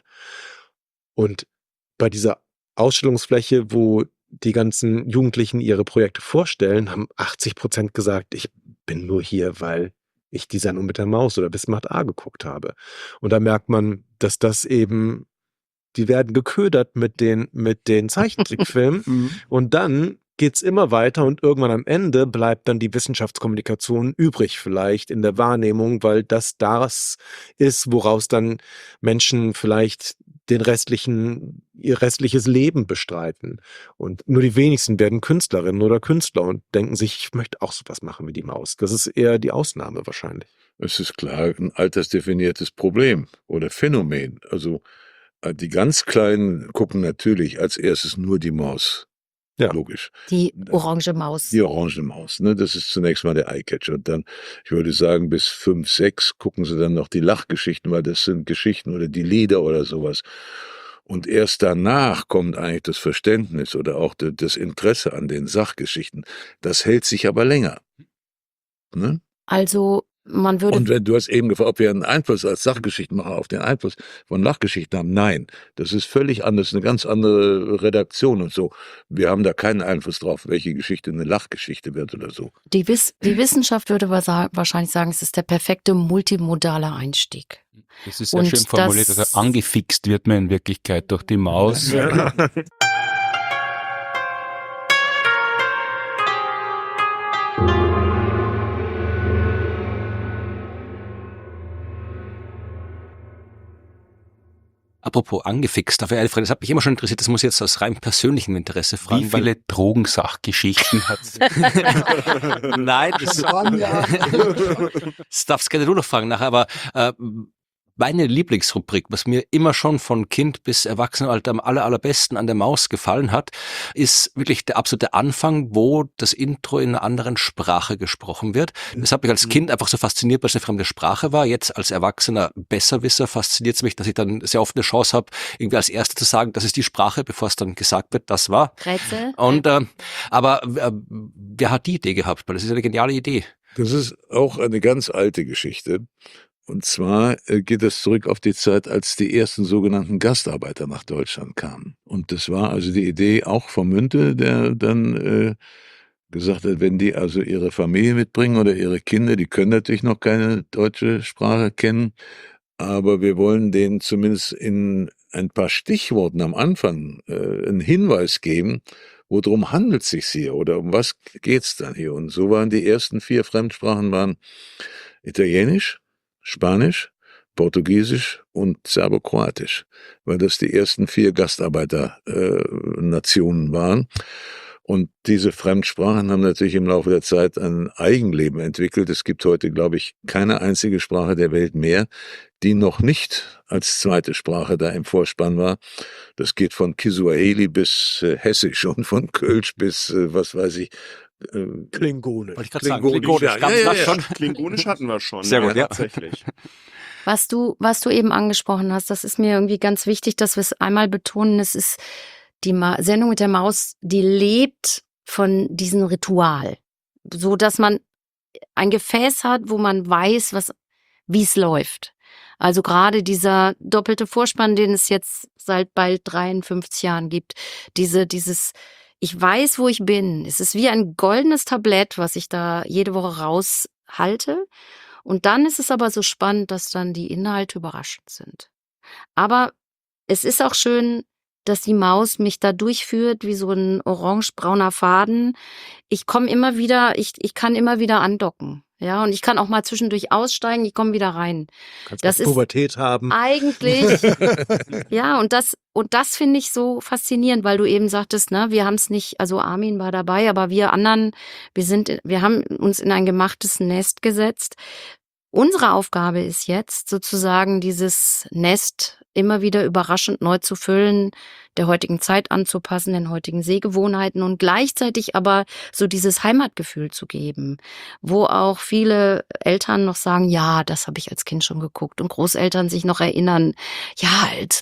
Und bei dieser Ausstellungsfläche, wo die ganzen Jugendlichen ihre Projekte vorstellen, haben achtzig Prozent gesagt, ich bin nur hier, weil ich die Sendung mit der Maus oder Bismarck A geguckt habe. Und da merkt man, dass das eben, die werden geködert mit den, mit den Zeichentrickfilmen
Mhm.
und dann geht's immer weiter und irgendwann am Ende bleibt dann die Wissenschaftskommunikation übrig vielleicht in der Wahrnehmung, weil das das ist, woraus dann Menschen vielleicht den restlichen, ihr restliches Leben bestreiten. Und nur die wenigsten werden Künstlerinnen oder Künstler und denken sich, ich möchte auch sowas machen wie die Maus. Das ist eher die Ausnahme wahrscheinlich.
Es ist klar ein altersdefiniertes Problem oder Phänomen. Also äh, die ganz Kleinen gucken natürlich als erstes nur die Maus.
Ja.
Logisch.
Die orange Maus.
Die orange Maus, ne? Das ist zunächst mal der Eyecatcher. Und dann, ich würde sagen, bis fünf, sechs gucken sie dann noch die Lachgeschichten, weil das sind Geschichten oder die Lieder oder sowas. Und erst danach kommt eigentlich das Verständnis oder auch de- das Interesse an den Sachgeschichten. Das hält sich aber länger. Ne?
Also man würde
Und wenn du hast eben gefragt, ob wir einen Einfluss als Sachgeschichtenmacher auf den Einfluss von Lachgeschichten haben. Nein, das ist völlig anders, eine ganz andere Redaktion und so. Wir haben da keinen Einfluss drauf, welche Geschichte eine Lachgeschichte wird oder so.
die, Wiss die Wissenschaft würde wa- wahrscheinlich sagen, es ist der perfekte multimodale Einstieg.
Das ist sehr
Und
schön formuliert.
das-
Also angefixt wird man in Wirklichkeit durch die Maus.
Apropos angefixt, dafür Alfred, das hat mich immer schon interessiert, das muss ich jetzt aus rein persönlichem Interesse fragen.
Wie viele Drogensachgeschichten hat es?
Nein, das, das darfst gerne du noch fragen nachher, aber äh, meine Lieblingsrubrik, was mir immer schon von Kind bis Erwachsenenalter am aller, allerbesten an der Maus gefallen hat, ist wirklich der absolute Anfang, wo das Intro in einer anderen Sprache gesprochen wird. Das hat mich als Kind einfach so fasziniert, weil es eine fremde Sprache war. Jetzt als Erwachsener Besserwisser fasziniert es mich, dass ich dann sehr oft eine Chance habe, irgendwie als Erster zu sagen, das ist die Sprache, bevor es dann gesagt wird, das war.
Rätsel?
Und äh, aber äh, wer hat die Idee gehabt? Weil das ist eine geniale Idee.
Das ist auch eine ganz alte Geschichte. Und zwar äh, geht es zurück auf die Zeit, als die ersten sogenannten Gastarbeiter nach Deutschland kamen. Und das war also die Idee auch vom Münte, der dann äh, gesagt hat, wenn die also ihre Familie mitbringen oder ihre Kinder, die können natürlich noch keine deutsche Sprache kennen, aber wir wollen denen zumindest in ein paar Stichworten am Anfang äh, einen Hinweis geben, worum handelt es sich hier oder um was geht's dann hier. Und so waren die ersten vier Fremdsprachen waren Italienisch, Spanisch, Portugiesisch und Serbokroatisch, weil das die ersten vier Gastarbeiternationen äh, waren. Und diese Fremdsprachen haben natürlich im Laufe der Zeit ein Eigenleben entwickelt. Es gibt heute, glaube ich, keine einzige Sprache der Welt mehr, die noch nicht als zweite Sprache da im Vorspann war. Das geht von Kisuaheli bis äh, Hessisch und von Kölsch bis, äh, was weiß ich, äh,
Klingonisch.
Wollte ich gerade sagen,
Klingonisch,
Klingonisch,
ja,
ganz
ja, ja,
klar
ja.
schon.
Klingonisch hatten wir schon.
Sehr gut, ja.
Tatsächlich.
Was du, was du eben angesprochen hast, das ist mir irgendwie ganz wichtig, dass wir es einmal betonen. Es ist die Ma Sendung mit der Maus, die lebt von diesem Ritual, so dass man ein Gefäß hat, wo man weiß, was, wie es läuft. Also gerade dieser doppelte Vorspann, den es jetzt seit bald dreiundfünfzig Jahren gibt, diese, dieses, ich weiß, wo ich bin. Es ist wie ein goldenes Tablett, was ich da jede Woche raushalte. Und dann ist es aber so spannend, dass dann die Inhalte überraschend sind. Aber es ist auch schön, dass die Maus mich da durchführt, wie so ein orange-brauner Faden. Ich komme immer wieder, ich, ich kann immer wieder andocken. Ja, und ich kann auch mal zwischendurch aussteigen, ich komme wieder rein.
Kannst
Das
auch
ist
Pubertät haben.
eigentlich, ja, und das, und das finde ich so faszinierend, weil du eben sagtest, ne, wir haben es nicht, also Armin war dabei, aber wir anderen, wir sind, wir haben uns in ein gemachtes Nest gesetzt. Unsere Aufgabe ist jetzt sozusagen dieses Nest immer wieder überraschend neu zu füllen, der heutigen Zeit anzupassen, den heutigen Sehgewohnheiten und gleichzeitig aber so dieses Heimatgefühl zu geben, wo auch viele Eltern noch sagen, ja, das habe ich als Kind schon geguckt und Großeltern sich noch erinnern, ja, als,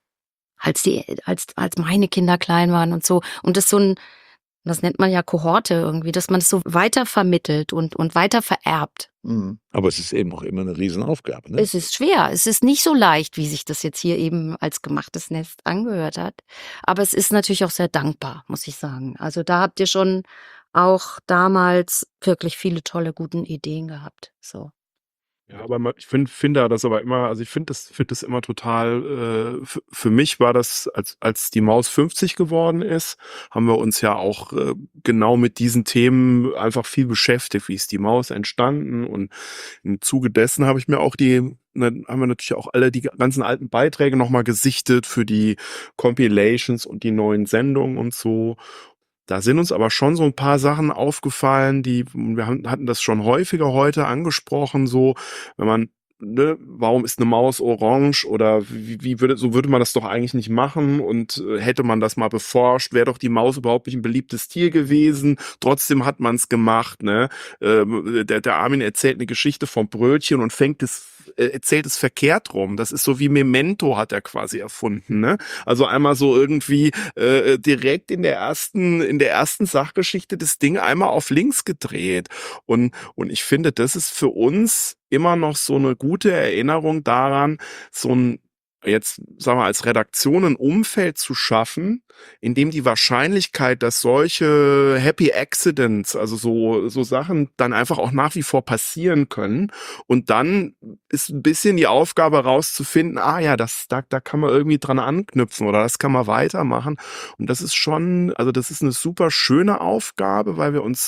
als die, als, als meine Kinder klein waren und so. Und das so ein, das nennt man ja Kohorte irgendwie, dass man es so weiter vermittelt und, und weiter vererbt.
Mhm.
Aber es ist eben auch immer eine Riesenaufgabe. Ne?
Es ist schwer. Es ist nicht so leicht, wie sich das jetzt hier eben als gemachtes Nest angehört hat. Aber es ist natürlich auch sehr dankbar, muss ich sagen. Also da habt ihr schon auch damals wirklich viele tolle, guten Ideen gehabt. So.
Ja, aber ma- ich finde finde das aber immer, also ich finde das, finde das immer total, äh, f- für mich war das, als, als die Maus fünfzig geworden ist, haben wir uns ja auch äh, genau mit diesen Themen einfach viel beschäftigt. Wie ist die Maus entstanden? Und im Zuge dessen habe ich mir auch die, ne, haben wir natürlich auch alle die ganzen alten Beiträge nochmal gesichtet für die Compilations und die neuen Sendungen und so. Da sind uns aber schon so ein paar Sachen aufgefallen, die wir haben- hatten das schon häufiger heute angesprochen, so wenn man, ne, warum ist eine Maus orange oder wie, wie würde, so würde man das doch eigentlich nicht machen und äh, hätte man das mal beforscht, wäre doch die Maus überhaupt nicht ein beliebtes Tier gewesen. Trotzdem hat man es gemacht, ne? Ähm, der, der Armin erzählt eine Geschichte vom Brötchen und fängt es äh, erzählt es verkehrt rum. Das ist so wie Memento hat er quasi erfunden, ne? Also einmal so irgendwie äh, direkt in der ersten, in der ersten Sachgeschichte das Ding einmal auf links gedreht. Und, und ich finde, das ist für uns immer noch so eine gute Erinnerung daran, so ein, jetzt sagen wir als Redaktion ein Umfeld zu schaffen, in dem die Wahrscheinlichkeit, dass solche Happy Accidents, also so, so Sachen dann einfach auch nach wie vor passieren können. Und dann ist ein bisschen die Aufgabe rauszufinden, ah ja, das, da, da kann man irgendwie dran anknüpfen oder das kann man weitermachen. Und das ist schon, also das ist eine super schöne Aufgabe, weil wir uns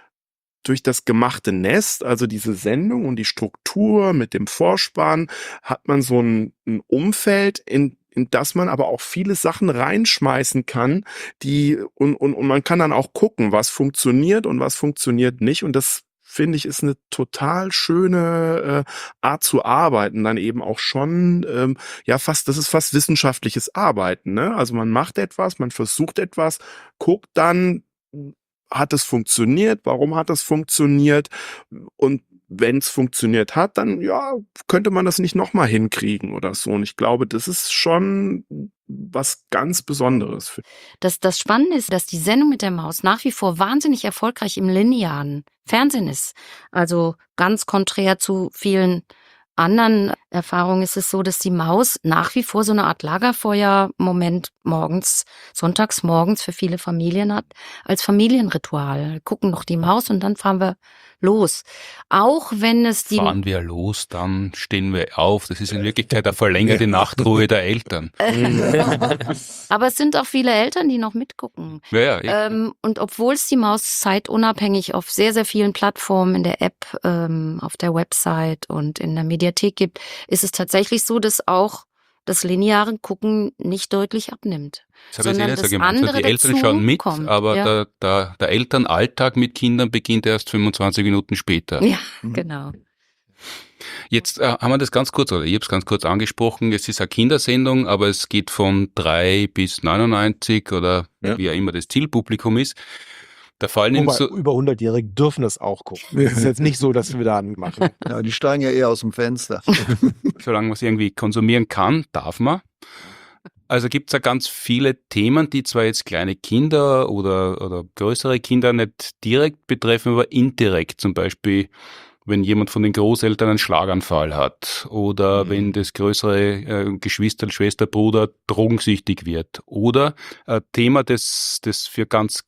durch das gemachte Nest, also diese Sendung und die Struktur mit dem Vorspann, hat man so ein, ein Umfeld, in, in das man aber auch viele Sachen reinschmeißen kann, die und, und, und man kann dann auch gucken, was funktioniert und was funktioniert nicht. Und das finde ich ist eine total schöne äh, Art zu arbeiten, dann eben auch schon, ähm, ja fast, das ist fast wissenschaftliches Arbeiten, ne? Also man macht etwas, man versucht etwas, guckt dann, hat es funktioniert? Warum hat es funktioniert? Und wenn es funktioniert hat, dann ja, könnte man das nicht nochmal hinkriegen oder so. Und ich glaube, das ist schon was ganz Besonderes. Für
Das, das Spannende ist, dass die Sendung mit der Maus nach wie vor wahnsinnig erfolgreich im linearen Fernsehen ist. Also ganz konträr zu vielen anderen Erfahrungen ist es so, dass die Maus nach wie vor so eine Art Lagerfeuer-Moment morgens, sonntags morgens für viele Familien hat, als Familienritual. Wir gucken noch die Maus und dann fahren wir los. Auch wenn es die...
Fahren wir los, dann stehen wir auf. Das ist in Wirklichkeit eine verlängerte Nachtruhe der Eltern.
Aber es sind auch viele Eltern, die noch mitgucken.
Ja, ja, ich,
Ähm, und obwohl es die Maus zeitunabhängig auf sehr, sehr vielen Plattformen in der App, ähm, auf der Website und in der Mediathek gibt, ist es tatsächlich so, dass auch das lineare Gucken nicht deutlich abnimmt.
das habe ich
sondern
jetzt eh
das
so gemeint. Also
andere
die Eltern
dazu
schauen mit,
kommt,
aber
ja.
der, der, der Elternalltag mit Kindern beginnt erst fünfundzwanzig Minuten später.
Ja,
Mhm.
genau.
Jetzt äh, haben wir das ganz kurz, oder ich habe es ganz kurz angesprochen, es ist eine Kindersendung, aber es geht von drei bis neunundneunzig oder
Ja.
wie auch immer das Zielpublikum ist. Da fallen ihm
Wobei,
so,
über hundertjährige dürfen das auch gucken. Es ist jetzt nicht so, dass wir da anmachen.
Ja, die steigen ja eher aus dem Fenster.
solange man es irgendwie konsumieren kann, darf man. Also gibt es ja ganz viele Themen, die zwar jetzt kleine Kinder oder, oder größere Kinder nicht direkt betreffen, aber indirekt. Zum Beispiel, wenn jemand von den Großeltern einen Schlaganfall hat oder
Mhm.
wenn das größere äh, Geschwister, Schwester, Bruder drogensüchtig wird. Oder ein Thema, das, das für ganz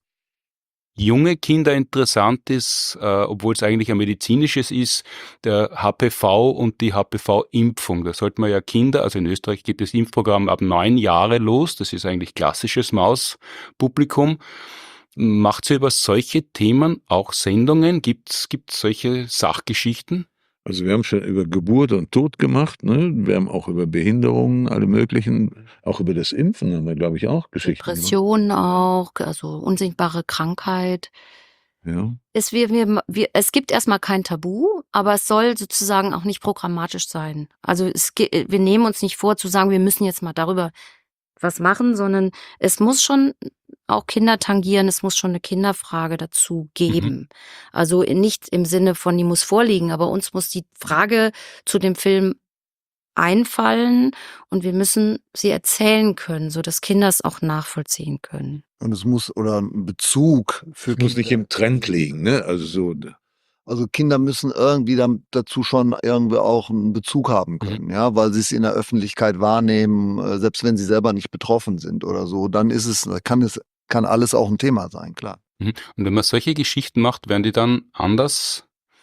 junge Kinder interessant ist, äh, obwohl es eigentlich ein medizinisches ist, der H P V und die H P V-Impfung. Da sollte man ja Kinder, also in Österreich geht das Impfprogramm ab neun Jahre los, das ist eigentlich klassisches Mauspublikum. Macht ihr über solche Themen auch Sendungen? Gibt es solche Sachgeschichten?
Also wir haben schon über Geburt und Tod gemacht, ne? Wir haben auch über Behinderungen, alle möglichen, auch über das Impfen haben wir, glaube ich, auch Geschichten gemacht.
Depression auch, also unsichtbare Krankheit.
Ja.
Es, wir, wir, wir, es gibt erstmal kein Tabu, aber es soll sozusagen auch nicht programmatisch sein. Also es, ge- wir nehmen uns nicht vor zu sagen, wir müssen jetzt mal darüber was machen, sondern es muss schon auch Kinder tangieren, es muss schon eine Kinderfrage dazu geben. Also nicht im Sinne von, die muss vorliegen, aber uns muss die Frage zu dem Film einfallen und wir müssen sie erzählen können, so dass Kinder es auch nachvollziehen können.
Und es muss, oder ein Bezug für
Es muss
Kinder.
nicht im Trend liegen, ne? Also so,
Also Kinder müssen irgendwie dann dazu schon irgendwie auch einen Bezug haben können, ja, weil sie es in der Öffentlichkeit wahrnehmen, äh, selbst wenn sie selber nicht betroffen sind oder so, dann ist es, kann es, kann alles auch ein Thema sein, klar.
Mhm. Und wenn man solche Geschichten macht, werden die dann anders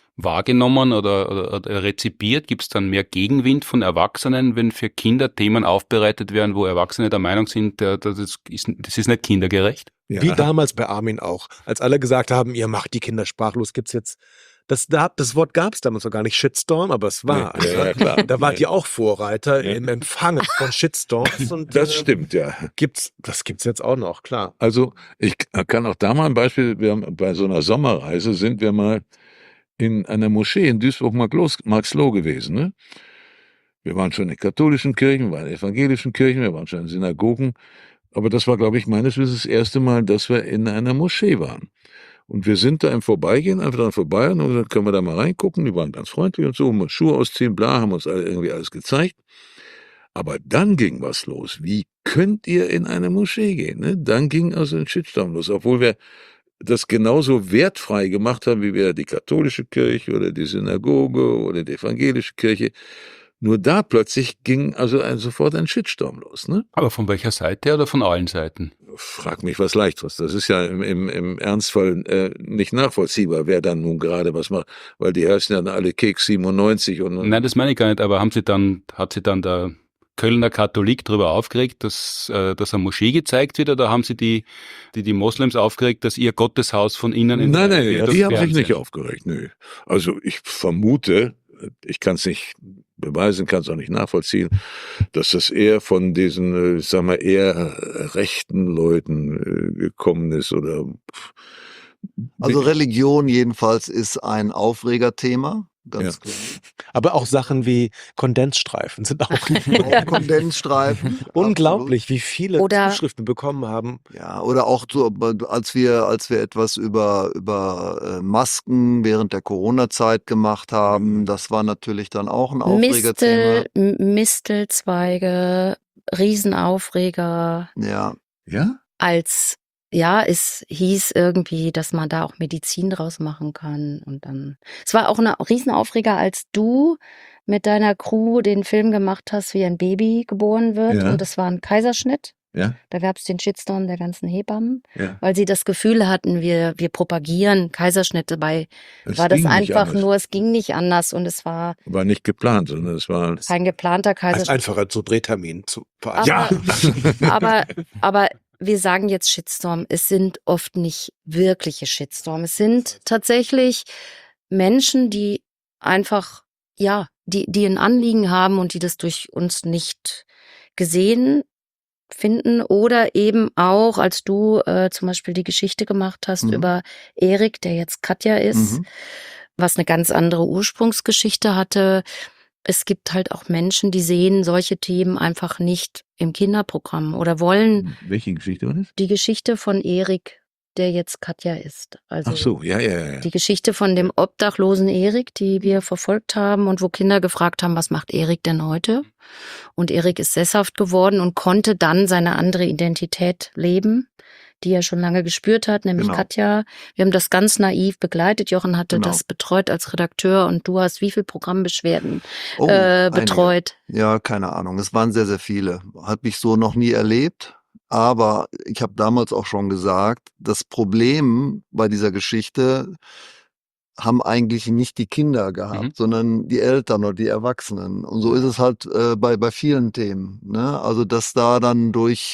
wahrgenommen oder, oder, oder rezipiert? Gibt es dann mehr Gegenwind von Erwachsenen, wenn für Kinder Themen aufbereitet werden, wo Erwachsene der Meinung sind, das ist, das ist nicht kindergerecht?
Ja.
Wie damals bei Armin auch. Als alle gesagt haben, ihr macht die Kinder sprachlos, gibt's jetzt. Das, das Wort gab es damals noch gar nicht, Shitstorm, aber es war.
Ja, ja, ja, klar.
Da wart
Ja.
ihr auch Vorreiter
Ja.
im Empfangen von Shitstorms. Und,
Das
äh,
stimmt, ja.
Gibt's, das gibt's jetzt auch noch, klar.
Also ich kann auch da mal ein Beispiel, wir haben, bei so einer Sommerreise sind wir mal in einer Moschee in Duisburg-Marxloh gewesen. Ne? Wir waren schon in katholischen Kirchen, wir waren in evangelischen Kirchen, wir waren schon in Synagogen. Aber das war, glaube ich, meines Wissens das erste Mal, dass wir in einer Moschee waren. Und wir sind da im Vorbeigehen einfach dran vorbei und haben gesagt, können wir da mal reingucken? Die waren ganz freundlich und so, mal Schuhe ausziehen, bla, haben uns alle irgendwie alles gezeigt. Aber dann ging was los. Wie könnt ihr in eine Moschee gehen? Ne? Dann ging also ein Shitstorm los, obwohl wir das genauso wertfrei gemacht haben, wie wir die katholische Kirche oder die Synagoge oder die evangelische Kirche. Nur da plötzlich ging also ein, sofort ein Shitstorm los. Ne?
Aber von welcher Seite oder von allen Seiten?
Frag mich was Leichteres. Das ist ja im, im, im Ernstfall äh, nicht nachvollziehbar, wer dann nun gerade was macht, weil die heißen ja alle Keks siebenundneunzig und, und
Nein, das meine ich gar nicht, aber haben Sie dann, hat Sie dann der Kölner Katholik darüber aufgeregt, dass, äh, dass eine Moschee gezeigt wird, oder haben Sie die, die, die Moslems aufgeregt, dass ihr Gotteshaus von innen in
Nein, nein,
wird
die
aufs
haben sich
Fernsehen?
nicht aufgeregt, nö. Also ich vermute, ich kann es nicht beweisen, kann es auch nicht nachvollziehen, dass das eher von diesen, ich sag mal, eher rechten Leuten äh, gekommen ist oder.
Also Religion jedenfalls ist ein Aufregerthema, ganz
Ja.
klar.
Aber auch Sachen wie Kondensstreifen sind auch
Auch Kondensstreifen.
unglaublich, wie viele
Oder-
Zuschriften bekommen haben.
Ja, oder auch so, als wir, als wir etwas über, über äh, Masken während der Corona-Zeit gemacht haben, das war natürlich dann auch ein Aufregerthema.
Mistel, M- Mistelzweige, Riesenaufreger,
Ja,
Ja?
als, ja, es hieß irgendwie, dass man da auch Medizin draus machen kann. Und dann, es war auch ein Riesenaufreger, als du mit deiner Crew den Film gemacht hast, wie ein Baby geboren wird.
Ja.
Und das war ein Kaiserschnitt.
Ja?
Da gab es den Shitstorm der ganzen Hebammen,
Ja.
weil sie das Gefühl hatten, wir, wir propagieren Kaiserschnitte. Dabei
Es
war das
ging nicht
einfach
anders.
nur, es ging nicht anders und es war
War nicht geplant, sondern es war.
kein geplanter
Heißt
Kaiserschnitt.
einfacher zu Drehtermin zu
Aber,
vereinbaren.
aber, aber wir sagen jetzt Shitstorm. Es sind oft nicht wirkliche Shitstorm. Es sind tatsächlich Menschen, die einfach, ja, die, die ein Anliegen haben und die das durch uns nicht gesehen finden, oder eben auch, als du äh, zum Beispiel die Geschichte gemacht hast
Mhm.
über Erik, der jetzt Katja ist,
Mhm.
was eine ganz andere Ursprungsgeschichte hatte. Es gibt halt auch Menschen, die sehen solche Themen einfach nicht im Kinderprogramm oder wollen
Welche Geschichte war das?
die Geschichte von Erik, der jetzt Katja ist. Also
Ach so, ja, ja, ja.
die Geschichte von dem obdachlosen Erik, die wir verfolgt haben und wo Kinder gefragt haben, was macht Erik denn heute? Und Erik ist sesshaft geworden und konnte dann seine andere Identität leben, die er schon lange gespürt hat, nämlich
Genau.
Katja. Wir haben das ganz naiv begleitet. Jochen hatte
Genau.
das betreut als Redakteur und du hast wie viel Programmbeschwerden
Oh,
äh,
einige.
betreut?
Ja, keine Ahnung. Es waren sehr, sehr viele. Habe ich so noch nie erlebt. Aber ich habe damals auch schon gesagt, das Problem bei dieser Geschichte haben eigentlich nicht die Kinder gehabt,
Mhm.
sondern die Eltern oder die Erwachsenen. Und so ist es halt äh, bei, bei vielen Themen. Ne? Also, dass da dann durch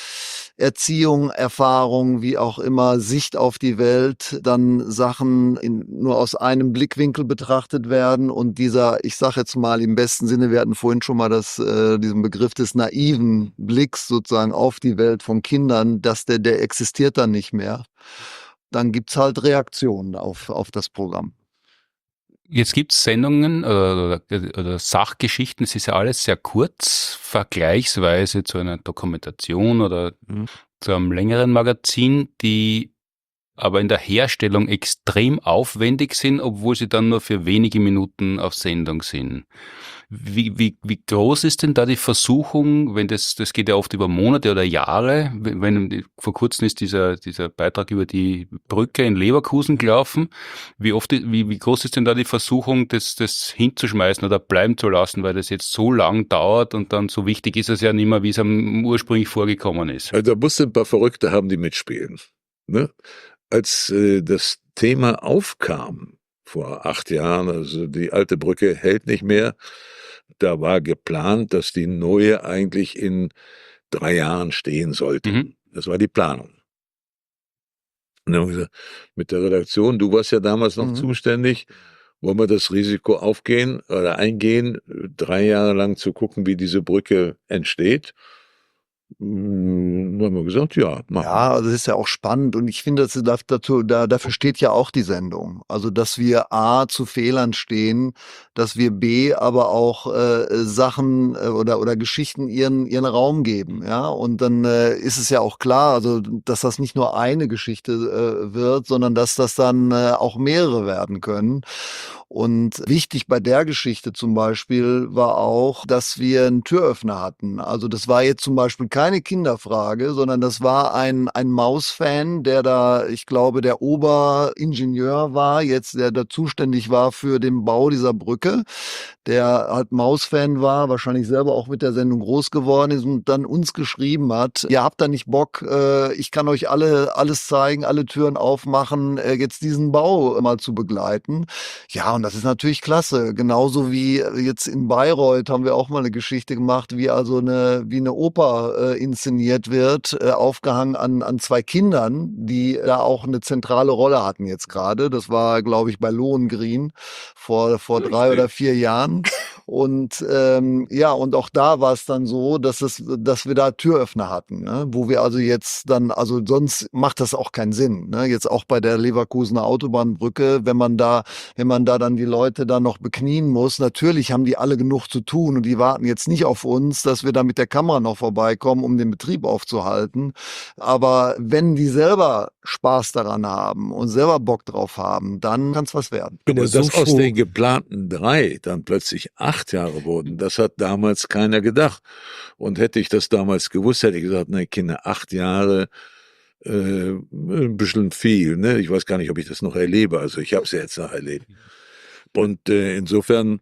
Erziehung, Erfahrung, wie auch immer, Sicht auf die Welt, dann Sachen in, nur aus einem Blickwinkel betrachtet werden und dieser, ich sage jetzt mal im besten Sinne, wir hatten vorhin schon mal das, äh, diesen Begriff des naiven Blicks sozusagen auf die Welt von Kindern, dass der, der existiert dann nicht mehr. Dann gibt's halt Reaktionen auf, auf das Programm.
Jetzt gibt's Sendungen oder, oder, oder Sachgeschichten, es ist ja alles sehr kurz, vergleichsweise zu einer Dokumentation oder
Mhm.
zu einem längeren Magazin, die aber in der Herstellung extrem aufwendig sind, obwohl sie dann nur für wenige Minuten auf Sendung sind. Wie, wie, wie groß ist denn da die Versuchung, wenn das, das geht ja oft über Monate oder Jahre, wenn, wenn vor kurzem ist dieser, dieser Beitrag über die Brücke in Leverkusen gelaufen, wie oft, wie, wie groß ist denn da die Versuchung, das, das hinzuschmeißen oder bleiben zu lassen, weil das jetzt so lang dauert und dann so wichtig ist es ja nicht mehr, wie es am ursprünglich vorgekommen ist.
Also da musst du ein paar Verrückte haben, die mitspielen. Ne? Als äh, das Thema aufkam, vor acht Jahren, also die alte Brücke hält nicht mehr. Da war geplant, dass die neue eigentlich in drei Jahren stehen sollte.
Mhm.
Das war die Planung. Und dann haben wir gesagt, mit der Redaktion, du warst ja damals noch
Mhm.
zuständig, wollen wir das Risiko aufgehen oder eingehen, drei Jahre lang zu gucken, wie diese Brücke entsteht? Hm, haben wir gesagt, ja, machen wir.
Ja, also das ist ja auch spannend und ich finde, das darf dazu, da, dafür steht ja auch die Sendung. Also, dass wir A, zu Fehlern stehen, dass wir B, aber auch äh, Sachen äh, oder, oder Geschichten ihren, ihren Raum geben. Ja, und dann äh, ist es ja auch klar, also, dass das nicht nur eine Geschichte äh, wird, sondern dass das dann äh, auch mehrere werden können. Und wichtig bei der Geschichte zum Beispiel war auch, dass wir einen Türöffner hatten. Also das war jetzt zum Beispiel keine Kinderfrage, sondern das war ein, ein Maus-Fan, der da, ich glaube, der Oberingenieur war, jetzt der da zuständig war für den Bau dieser Brücke, der halt Maus-Fan war, wahrscheinlich selber auch mit der Sendung groß geworden ist und dann uns geschrieben hat, ihr habt da nicht Bock, äh, ich kann euch alle alles zeigen, alle Türen aufmachen, äh, jetzt diesen Bau mal zu begleiten. Ja, und das ist natürlich klasse. Genauso wie jetzt in Bayreuth haben wir auch mal eine Geschichte gemacht, wie also eine, wie eine Oper äh, inszeniert wird, äh, aufgehangen an, an zwei Kindern, die da auch eine zentrale Rolle hatten jetzt gerade. Das war, glaube ich, bei Lohengrin vor, vor drei oder vier Jahren. Und ähm, ja, und auch da war es dann so, dass es, dass wir da Türöffner hatten, ne? Wo wir also jetzt dann, also sonst macht das auch keinen Sinn, ne? Jetzt auch bei der Leverkusener Autobahnbrücke, wenn man da, wenn man da dann die Leute dann noch beknien muss, natürlich haben die alle genug zu tun und die warten jetzt nicht auf uns, dass wir da mit der Kamera noch vorbeikommen, um den Betrieb aufzuhalten. Aber wenn die selber Spaß daran haben und selber Bock drauf haben, dann kann es was werden.
Bin ja
Aber
so
dass aus
froh.
den geplanten drei dann plötzlich acht Jahre wurden, das hat damals keiner gedacht. Und hätte ich das damals gewusst, hätte ich gesagt, ne Kinder, acht Jahre, äh, ein bisschen viel. Ne? Ich weiß gar nicht, ob ich das noch erlebe. Also ich habe es ja jetzt noch erlebt. Und äh, insofern,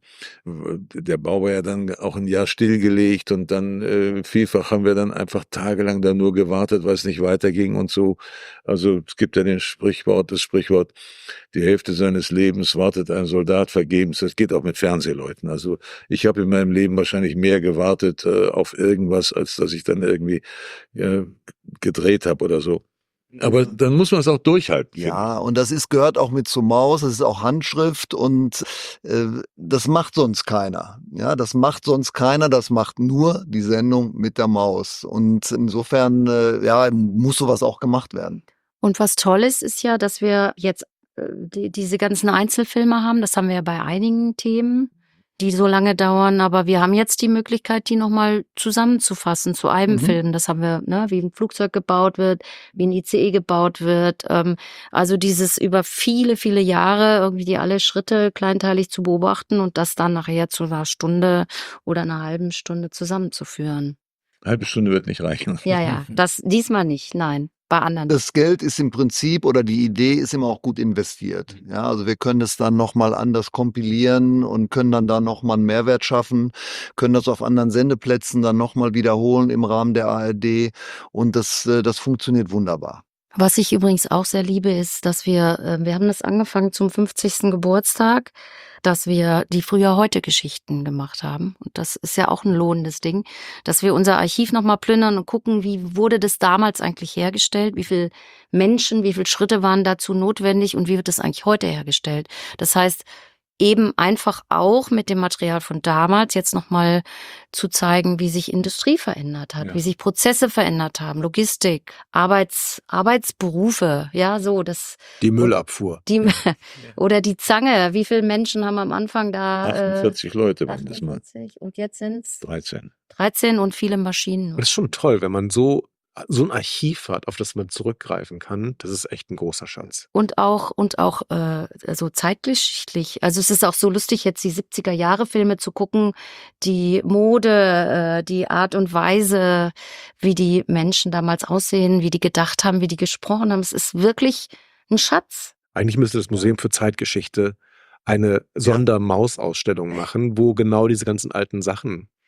der Bau war ja dann auch ein Jahr stillgelegt und dann äh, vielfach haben wir dann einfach tagelang da nur gewartet, weil es nicht weiterging und so. Also es gibt ja den Sprichwort, das Sprichwort, die Hälfte seines Lebens wartet ein Soldat vergebens. Das geht auch mit Fernsehleuten. Also ich habe in meinem Leben wahrscheinlich mehr gewartet äh, auf irgendwas, als dass ich dann irgendwie äh, gedreht habe oder so. Aber dann muss man es auch durchhalten.
Ja, und das ist, gehört auch mit zur Maus, das ist auch Handschrift und äh, das macht sonst keiner. Ja, das macht sonst keiner, das macht nur die Sendung mit der Maus. Und insofern, äh, ja, muss sowas auch gemacht werden.
Und was toll ist, ist ja, dass wir jetzt äh, die, diese ganzen Einzelfilme haben. Das haben wir ja bei einigen Themen, die so lange dauern. Aber wir haben jetzt die Möglichkeit, die nochmal zusammenzufassen zu einem
Mhm.
Film. Das haben wir, ne, wie ein Flugzeug gebaut wird, wie ein I C E gebaut wird. Ähm, also dieses über viele, viele Jahre irgendwie die alle Schritte kleinteilig zu beobachten und das dann nachher zu einer Stunde oder einer halben Stunde zusammenzuführen.
Eine halbe Stunde wird nicht reichen.
Ja, ja, das diesmal nicht, nein, bei anderen.
Das Geld ist im Prinzip oder die Idee ist immer auch gut investiert. Ja, also wir können es dann nochmal anders kompilieren und können dann da nochmal einen Mehrwert schaffen, können das auf anderen Sendeplätzen dann nochmal wiederholen im Rahmen der A R D und das, äh, das funktioniert wunderbar.
Was ich übrigens auch sehr liebe, ist, dass wir, äh, wir haben das angefangen zum fünfzigsten Geburtstag, dass wir die Früher-Heute-Geschichten gemacht haben. Und das ist ja auch ein lohnendes Ding, dass wir unser Archiv nochmal plündern und gucken, wie wurde das damals eigentlich hergestellt, wie viele Menschen, wie viele Schritte waren dazu notwendig und wie wird das eigentlich heute hergestellt. Das heißt, eben einfach auch mit dem Material von damals jetzt nochmal zu zeigen, wie sich Industrie verändert hat,
Ja.
wie sich Prozesse verändert haben, Logistik, Arbeits, Arbeitsberufe, ja, so, das,
Die Müllabfuhr.
die, oder die Zange, wie viele Menschen haben am Anfang da,
achtundvierzig Leute
äh,
waren das mal.
achtundvierzig und jetzt sind's
dreizehn.
dreizehn und viele Maschinen.
Das ist schon toll, wenn man so, so ein Archiv hat, auf das man zurückgreifen kann. Das ist echt ein großer Schatz.
Und auch, und auch äh, so zeitgeschichtlich. Also es ist auch so lustig, jetzt die siebziger-Jahre-Filme zu gucken, die Mode, äh, die Art und Weise, wie die Menschen damals aussehen, wie die gedacht haben, wie die gesprochen haben. Es ist wirklich ein Schatz.
Eigentlich müsste das Museum für Zeitgeschichte eine Sondermausausstellung machen, wo genau diese ganzen alten Sachen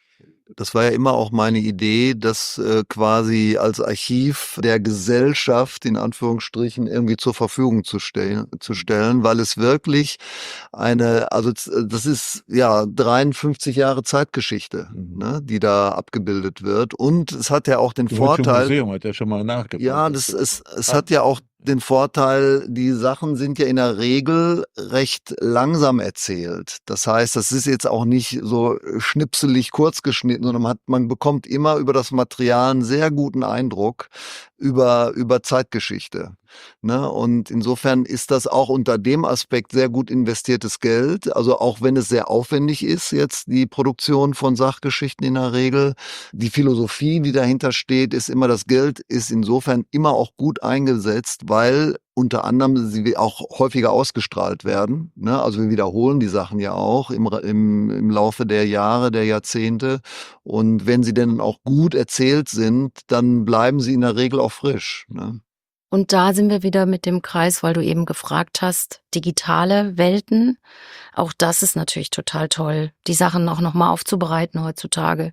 Das war ja immer auch meine Idee, das äh, quasi als Archiv der Gesellschaft in Anführungsstrichen irgendwie zur Verfügung zu stellen, zu stellen, weil es wirklich eine, also z- das ist ja dreiundfünfzig Jahre Zeitgeschichte,
Mhm.
ne, die da abgebildet wird. Und es hat ja auch den
Deutsche
Vorteil,
Museum hat ja schon mal nachgebaut.
ja, das, es, es hat ja auch den Vorteil, die Sachen sind ja in der Regel recht langsam erzählt. Das heißt, das ist jetzt auch nicht so schnipselig kurz geschnitten, sondern man, hat, man bekommt immer über das Material einen sehr guten Eindruck über, über Zeitgeschichte. Ne? Und insofern ist das auch unter dem Aspekt sehr gut investiertes Geld. Also auch wenn es sehr aufwendig ist, jetzt die Produktion von Sachgeschichten in der Regel, die Philosophie, die dahinter steht, ist immer, das Geld ist insofern immer auch gut eingesetzt, weil unter anderem sie auch häufiger ausgestrahlt werden. Ne? Also wir wiederholen die Sachen ja auch im, im, im Laufe der Jahre, der Jahrzehnte. Und wenn sie denn auch gut erzählt sind, dann bleiben sie in der Regel auch frisch. Ne?
Und da sind wir wieder mit dem Kreis, weil du eben gefragt hast, digitale Welten. Auch das ist natürlich total toll, die Sachen auch nochmal aufzubereiten heutzutage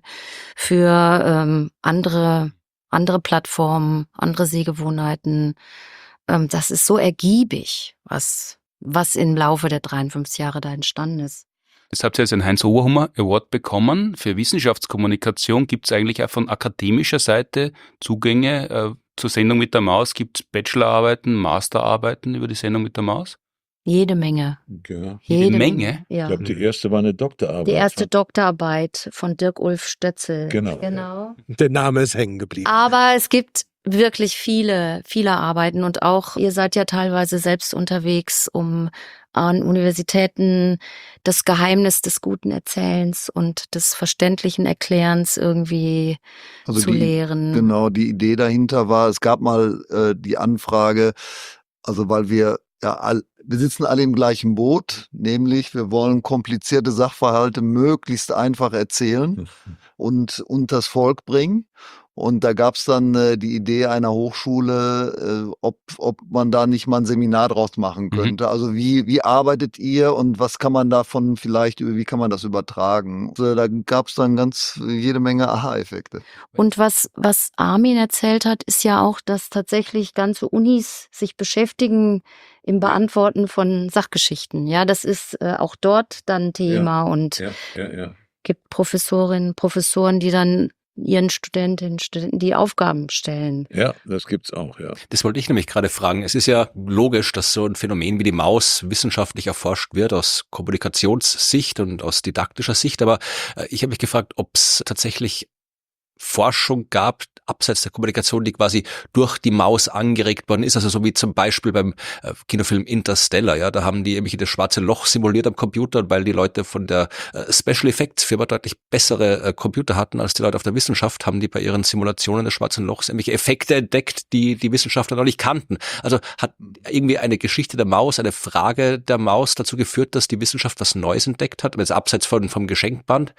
für ähm, andere, andere Plattformen, andere Sehgewohnheiten. Ähm, das ist so ergiebig, was, was im Laufe der dreiundfünfzig Jahre da entstanden ist.
Jetzt habt ihr jetzt einen Heinz-Oberhummer Award bekommen für Wissenschaftskommunikation. Gibt es eigentlich auch von akademischer Seite Zugänge äh, zur Sendung mit der Maus? Gibt es Bachelorarbeiten, Masterarbeiten über die Sendung mit der Maus?
Jede Menge.
Ja.
Jede
Menge?
Ich
Ja.
glaube, die erste war eine Doktorarbeit.
Die erste
von-
Doktorarbeit von Dirk-Ulf Stötzel.
Genau.
Genau.
Der Name ist hängen geblieben.
Aber es gibt wirklich viele, viele Arbeiten und auch, ihr seid ja teilweise selbst unterwegs, um an Universitäten das Geheimnis des guten Erzählens und des verständlichen Erklärens irgendwie
Also
zu
die,
lehren.
Genau, die Idee dahinter war, es gab mal äh, die Anfrage, also weil wir ja all, wir sitzen alle im gleichen Boot, nämlich wir wollen komplizierte Sachverhalte möglichst einfach erzählen und unters Volk bringen. Und da gab es dann äh, die Idee einer Hochschule, äh, ob, ob man da nicht mal ein Seminar draus machen könnte. Also wie, wie arbeitet ihr und was kann man davon vielleicht, über- wie kann man das übertragen? Also da gab es dann ganz jede Menge Aha-Effekte.
Und was, was Armin erzählt hat, ist ja auch, dass tatsächlich ganze Unis sich beschäftigen im Beantworten von Sachgeschichten. Ja, das ist äh, auch dort dann Thema und
Ja, ja, ja.
gibt Professorinnen, Professoren, die dann ihren Studentinnen, Studenten die Aufgaben stellen.
Ja, das gibt's auch, ja.
Das wollte ich nämlich gerade fragen. Es ist ja logisch, dass so ein Phänomen wie die Maus wissenschaftlich erforscht wird aus Kommunikationssicht und aus didaktischer Sicht. Aber äh, ich habe mich gefragt, ob es tatsächlich Forschung gab, abseits der Kommunikation, die quasi durch die Maus angeregt worden ist. Also so wie zum Beispiel beim äh, Kinofilm Interstellar. Ja, da haben die irgendwie das schwarze Loch simuliert am Computer, und weil die Leute von der äh, Special Effects Firma deutlich bessere äh, Computer hatten als die Leute auf der Wissenschaft, haben die bei ihren Simulationen des schwarzen Lochs irgendwelche Effekte entdeckt, die die Wissenschaftler noch nicht kannten. Also hat irgendwie eine Geschichte der Maus, eine Frage der Maus dazu geführt, dass die Wissenschaft was Neues entdeckt hat, jetzt abseits von vom Geschenkband?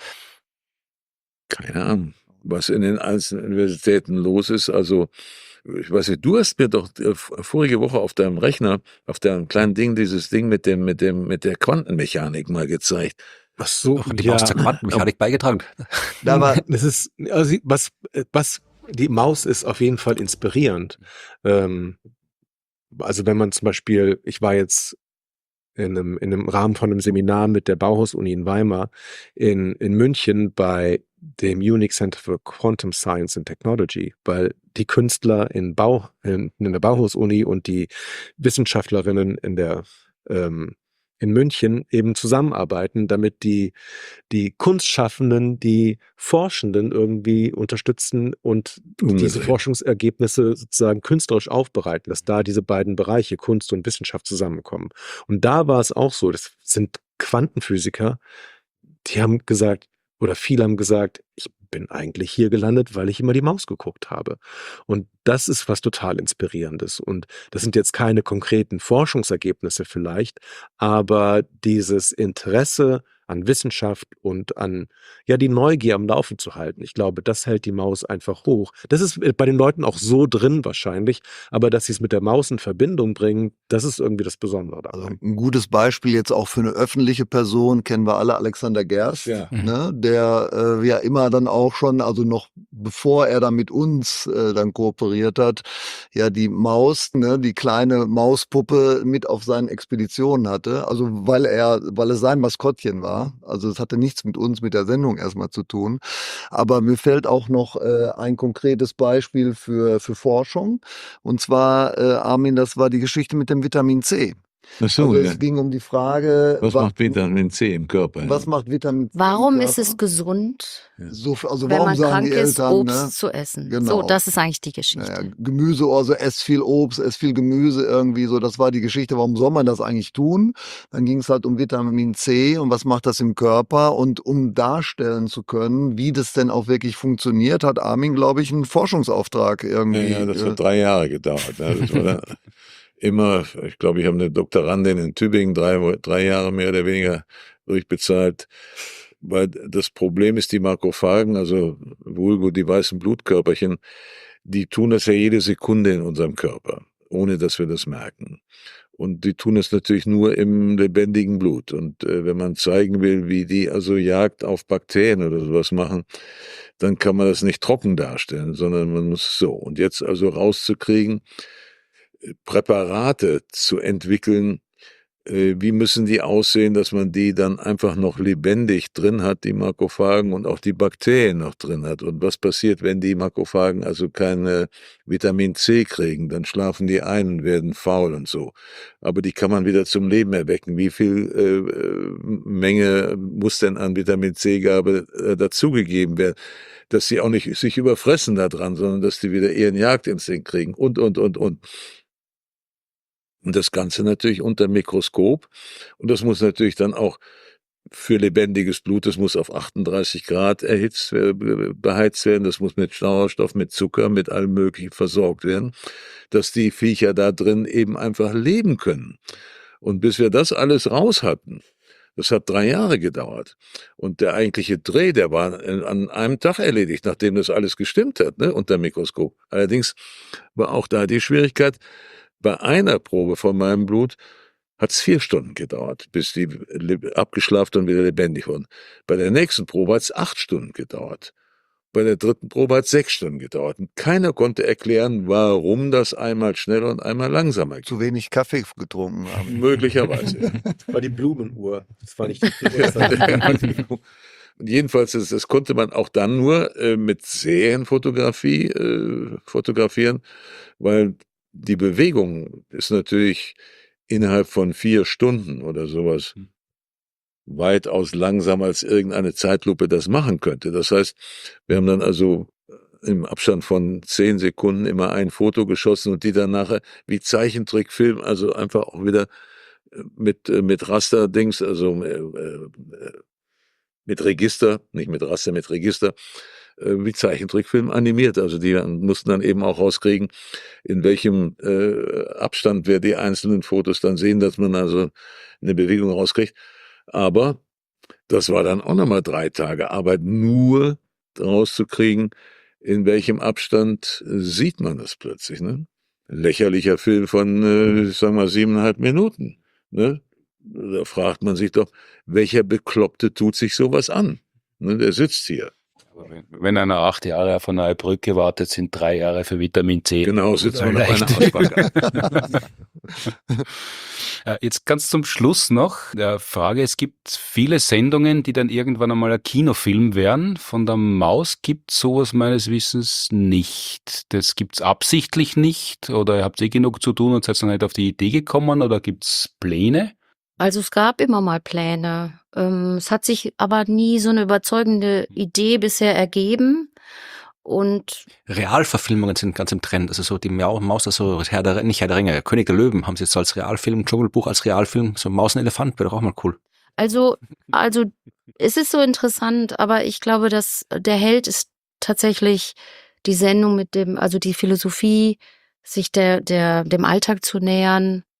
Keine Ahnung, was in den einzelnen Universitäten los ist. Also, ich weiß nicht, du hast mir doch äh, vorige Woche auf deinem Rechner, auf deinem kleinen Ding, dieses Ding mit dem, mit dem, mit der Quantenmechanik mal gezeigt.
Ach so,
Ach, die Maus zur Quantenmechanik beigetragen.
Da war,
Das ist, also sie- was, was, die Maus ist auf jeden Fall inspirierend. Ähm, also wenn man zum Beispiel, ich war jetzt in einem, in einem Rahmen von einem Seminar mit der Bauhaus-Uni in Weimar in, in München bei dem Unique Center for Quantum Science and Technology, weil die Künstler in, Bau, in, in der Bauhaus-Uni und die Wissenschaftlerinnen in der ähm, in München eben zusammenarbeiten, damit die, die Kunstschaffenden, die Forschenden irgendwie unterstützen und diese
Umgedreht.
Forschungsergebnisse sozusagen künstlerisch aufbereiten, dass da diese beiden Bereiche Kunst und Wissenschaft zusammenkommen. Und da war es auch so, das sind Quantenphysiker, die haben gesagt, oder viele haben gesagt, ich bin eigentlich hier gelandet, weil ich immer die Maus geguckt habe. Und das ist was total Inspirierendes. Und das sind jetzt keine konkreten Forschungsergebnisse vielleicht, aber dieses Interesse an Wissenschaft und an, ja, die Neugier am Laufen zu halten. Ich glaube, das hält die Maus einfach hoch. Das ist bei den Leuten auch so drin wahrscheinlich, aber dass sie es mit der Maus in Verbindung bringen, das ist irgendwie das Besondere
Also
dabei.
ein gutes Beispiel jetzt auch für eine öffentliche Person kennen wir alle, Alexander Gerst,
Ja.
ne, der äh, ja immer dann auch schon, also noch bevor er da mit uns äh, dann kooperiert hat, ja die Maus, ne, die kleine Mauspuppe mit auf seinen Expeditionen hatte, also weil er, weil es sein Maskottchen war. Also es hatte nichts mit uns, mit der Sendung erstmal zu tun. Aber mir fällt auch noch äh, ein konkretes Beispiel für für Forschung. Und zwar, äh, Armin, das war die Geschichte mit dem Vitamin C.
Ach so,
Also
ja.
es ging um die Frage,
Was
wa-
macht Vitamin C im Körper?
was macht Vitamin C im
Warum ist es
Körper?
gesund,
So, also
wenn
warum
man
sagen
krank
die
ist,
Eltern,
Obst
ne?
zu essen?
Genau.
So, das ist eigentlich die Geschichte.
Naja, Gemüse, also ess viel Obst, ess viel Gemüse irgendwie so. Das war die Geschichte. Warum soll man das eigentlich tun? Dann ging es halt um Vitamin C und was macht das im Körper? Und um darstellen zu können, wie das denn auch wirklich funktioniert, hat Armin, glaube ich, einen Forschungsauftrag
Ja,
irgendwie.
ja, das
äh,
hat drei Jahre gedauert. Ne? Das war dann immer, ich glaube, ich habe eine Doktorandin in Tübingen drei, drei Jahre mehr oder weniger durchbezahlt. Weil das Problem ist, die Makrophagen, also vulgo die weißen Blutkörperchen, die tun das ja jede Sekunde in unserem Körper, ohne dass wir das merken. Und die tun es natürlich nur im lebendigen Blut. Und äh, wenn man zeigen will, wie die also Jagd auf Bakterien oder sowas machen, dann kann man das nicht trocken darstellen, sondern man muss so. Und jetzt also rauszukriegen, Präparate zu entwickeln, äh, wie müssen die aussehen, dass man die dann einfach noch lebendig drin hat, die Makrophagen, und auch die Bakterien noch drin hat. Und was passiert, wenn die Makrophagen also keine Vitamin C kriegen? Dann schlafen die ein und werden faul und so. Aber die kann man wieder zum Leben erwecken. Wie viel äh, Menge muss denn an Vitamin C-Gabe äh, dazugegeben werden? Dass sie auch nicht sich überfressen da dran, sondern dass die wieder ihren Jagdinstinkt kriegen und, und, und, und. Und das Ganze natürlich unter Mikroskop. Und das muss natürlich dann auch für lebendiges Blut, das muss auf achtunddreißig Grad erhitzt, beheizt werden, das muss mit Sauerstoff, mit Zucker, mit allem Möglichen versorgt werden, dass die Viecher da drin eben einfach leben können. Und bis wir das alles raus hatten, das hat drei Jahre gedauert. Und der eigentliche Dreh, der war an einem Tag erledigt, nachdem das alles gestimmt hat, ne, unter Mikroskop. Allerdings war auch da die Schwierigkeit, bei einer Probe von meinem Blut hat es vier Stunden gedauert, bis die abgeschlafft und wieder lebendig wurden. Bei der nächsten Probe hat es acht Stunden gedauert. Bei der dritten Probe hat es sechs Stunden gedauert. Und keiner konnte erklären, warum das einmal schneller und einmal langsamer geht.
zu wenig Kaffee getrunken haben.
Möglicherweise. Ja.
Das war die Blumenuhr. Das war nicht die
Und jedenfalls, das, das konnte man auch dann nur äh, mit Serienfotografie äh, fotografieren, weil die Bewegung ist natürlich innerhalb von vier Stunden oder sowas weitaus langsamer, als irgendeine Zeitlupe das machen könnte. Das heißt, wir haben dann also im Abstand von zehn Sekunden immer ein Foto geschossen und die dann nachher wie Zeichentrickfilm, also einfach auch wieder mit, mit Raster-Dings, also äh, mit Register, nicht mit Raster, mit Register, wie Zeichentrickfilm animiert. Also die mussten dann eben auch rauskriegen, in welchem äh, Abstand wir die einzelnen Fotos dann sehen, dass man also eine Bewegung rauskriegt. Aber das war dann auch nochmal drei Tage Arbeit, nur rauszukriegen, in welchem Abstand sieht man das plötzlich. Ne? Lächerlicher Film von, äh, ich sag mal, siebeneinhalb Minuten. Ne? Da fragt man sich doch, welcher Bekloppte tut sich sowas an? Ne? Der sitzt hier.
Wenn einer acht Jahre auf eine neue Brücke wartet, sind drei Jahre für Vitamin C.
Genau, sitzt man auf einer
Leicht.
Ausbacke.
Äh, Jetzt ganz zum Schluss noch der Frage, es gibt viele Sendungen, die dann irgendwann einmal ein Kinofilm werden. Von der Maus gibt es sowas meines Wissens nicht. Das gibt es absichtlich nicht oder habt ihr genug zu tun und seid dann nicht auf die Idee gekommen oder gibt es Pläne?
Also es gab immer mal Pläne. Ähm, es hat sich aber nie so eine überzeugende Idee bisher ergeben. Und
Realverfilmungen sind ganz im Trend. Also so die Maus, also Herr der, nicht Herr der Ringe, König der Löwen haben sie jetzt so als Realfilm, Dschungelbuch als Realfilm, so Maus und Elefant wäre doch auch mal cool.
also, also es ist so interessant, aber ich glaube, dass der Held ist tatsächlich die Sendung mit dem, also die Philosophie, sich der, der, dem Alltag zu nähern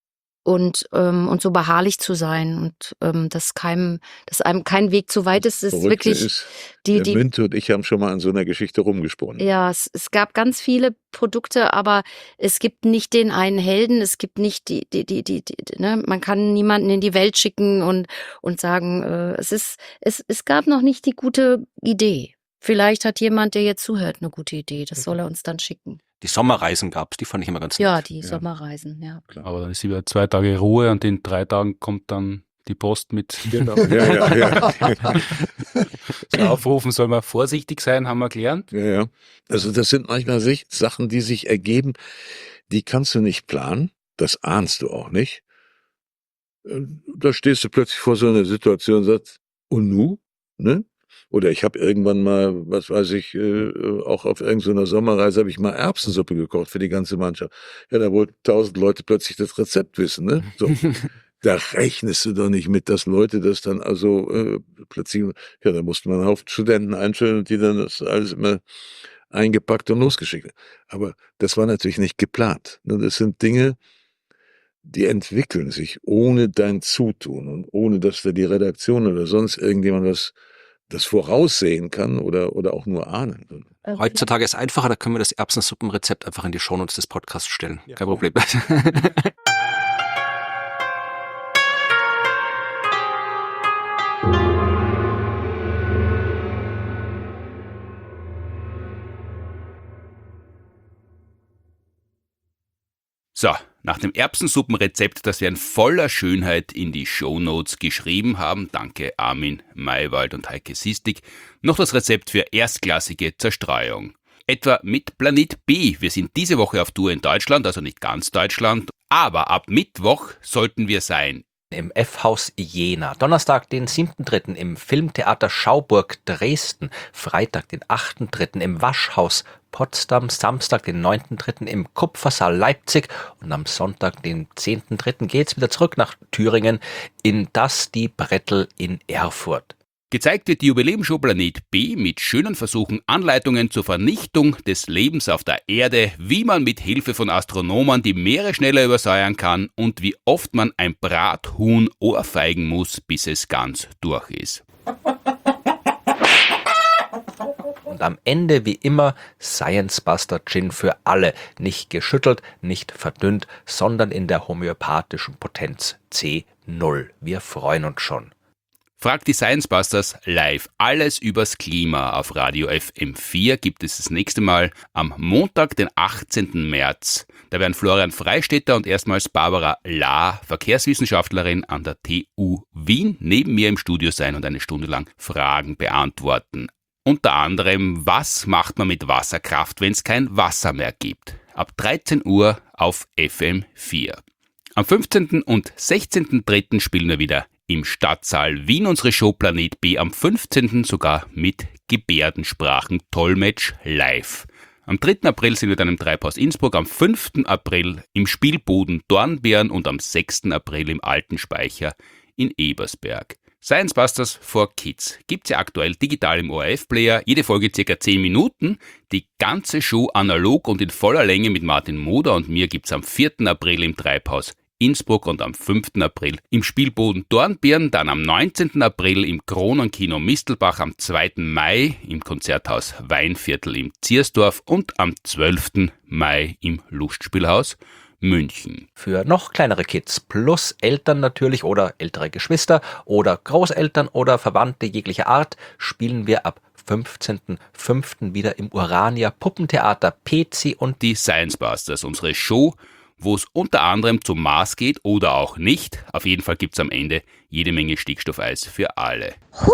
und ähm, und so beharrlich zu sein und ähm, dass keinem, dass einem kein Weg zu weit ist, ist
Verrückte
wirklich
ist,
die
der
die
Münte und ich haben schon mal an so einer Geschichte rumgesponnen.
ja, es, es gab ganz viele Produkte, aber es gibt nicht den einen Helden, es gibt nicht die, die, die, die, die ne? Man kann niemanden in die Welt schicken und, und sagen, äh, es ist, es, es gab noch nicht die gute Idee. Vielleicht hat jemand, der jetzt zuhört, eine gute Idee. Das soll er uns dann schicken.
Die Sommerreisen gab's, die fand ich immer ganz nett.
Ja, die
Ja.
Sommerreisen, ja.
Aber dann ist wieder zwei Tage Ruhe und in drei Tagen kommt dann die Post mit
Genau.
Ja, ja, ja.
zu aufrufen, soll man vorsichtig sein, haben wir gelernt.
Ja, ja. Also das sind manchmal sich- Sachen, die sich ergeben, die kannst du nicht planen, das ahnst du auch nicht. Äh, Da stehst du plötzlich vor so einer Situation und sagst, und nu? Ne? Oder ich habe irgendwann mal, was weiß ich, äh, auch auf irgendeiner Sommerreise habe ich mal Erbsensuppe gekocht für die ganze Mannschaft. Ja, da wollten tausend Leute plötzlich das Rezept wissen. Ne? So. Da rechnest du doch nicht mit, dass Leute das dann also äh, plötzlich, ja, da musste man einen Haufen Studenten einstellen und die dann das alles immer eingepackt und losgeschickt. Aber das war natürlich nicht geplant. Ne? Das sind Dinge, die entwickeln sich ohne dein Zutun und ohne, dass da die Redaktion oder sonst irgendjemand was das voraussehen kann oder, oder auch nur ahnen.
Heutzutage ist es einfacher, da können wir das Erbsensuppenrezept einfach in die Shownotes des Podcasts stellen.
Ja.
Kein Problem.
So, nach dem Erbsensuppenrezept, das wir in voller Schönheit in die Shownotes geschrieben haben, danke Armin Maywald und Heike Sistig, noch das Rezept für erstklassige Zerstreuung. Etwa mit Planet B. Wir sind diese Woche auf Tour in Deutschland, also nicht ganz Deutschland, aber ab Mittwoch sollten wir sein
Im F-Haus Jena. Donnerstag, den siebten dritten im Filmtheater Schauburg Dresden. Freitag, den achten dritten im Waschhaus Potsdam. Samstag, den neunten dritten im Kupfersaal Leipzig. Und am Sonntag, den zehnten dritten geht's wieder zurück nach Thüringen in das Die Brettel in Erfurt.
Gezeigt wird die Jubiläumshow Planet B mit schönen Versuchen, Anleitungen zur Vernichtung des Lebens auf der Erde, wie man mit Hilfe von Astronomen die Meere schneller übersäuern kann und wie oft man ein Brathuhn ohrfeigen muss, bis es ganz durch ist.
Und am Ende wie immer Science Buster Gin für alle. Nicht geschüttelt, nicht verdünnt, sondern in der homöopathischen Potenz C null. Wir freuen uns schon.
Fragt die Science Busters live. Alles übers Klima auf Radio F M vier gibt es das nächste Mal am Montag, den achtzehnten März. Da werden Florian Freistetter und erstmals Barbara Lahr, Verkehrswissenschaftlerin an der T U Wien, neben mir im Studio sein und eine Stunde lang Fragen beantworten. Unter anderem, was macht man mit Wasserkraft, wenn es kein Wasser mehr gibt? Ab dreizehn Uhr auf F M vier. Am fünfzehnten und sechzehnten dritten spielen wir wieder im Stadtsaal Wien unsere Show Planet B, am fünfzehnten sogar mit Gebärdensprachen Dolmetsch live. Am dritten April sind wir dann im Treibhaus Innsbruck, am fünften April im Spielboden Dornbirn und am sechsten April im Alten Speicher in Ebersberg. Science Busters for Kids gibt's ja aktuell digital im O R F-Player, jede Folge circa zehn Minuten. Die ganze Show analog und in voller Länge mit Martin Moder und mir gibt's am vierten April im Treibhaus Innsbruck und am fünften April im Spielboden Dornbirn, dann am neunzehnten April im Kronenkino Mistelbach, am zweiten Mai im Konzerthaus Weinviertel im Ziersdorf und am zwölften Mai im Lustspielhaus München.
Für noch kleinere Kids plus Eltern natürlich oder ältere Geschwister oder Großeltern oder Verwandte jeglicher Art spielen wir ab fünfzehnten fünften wieder im Urania Puppentheater P C und
Die Science Busters, unsere Show, wo es unter anderem zum Mars geht oder auch nicht. Auf jeden Fall gibt's am Ende jede Menge Stickstoffeis für alle.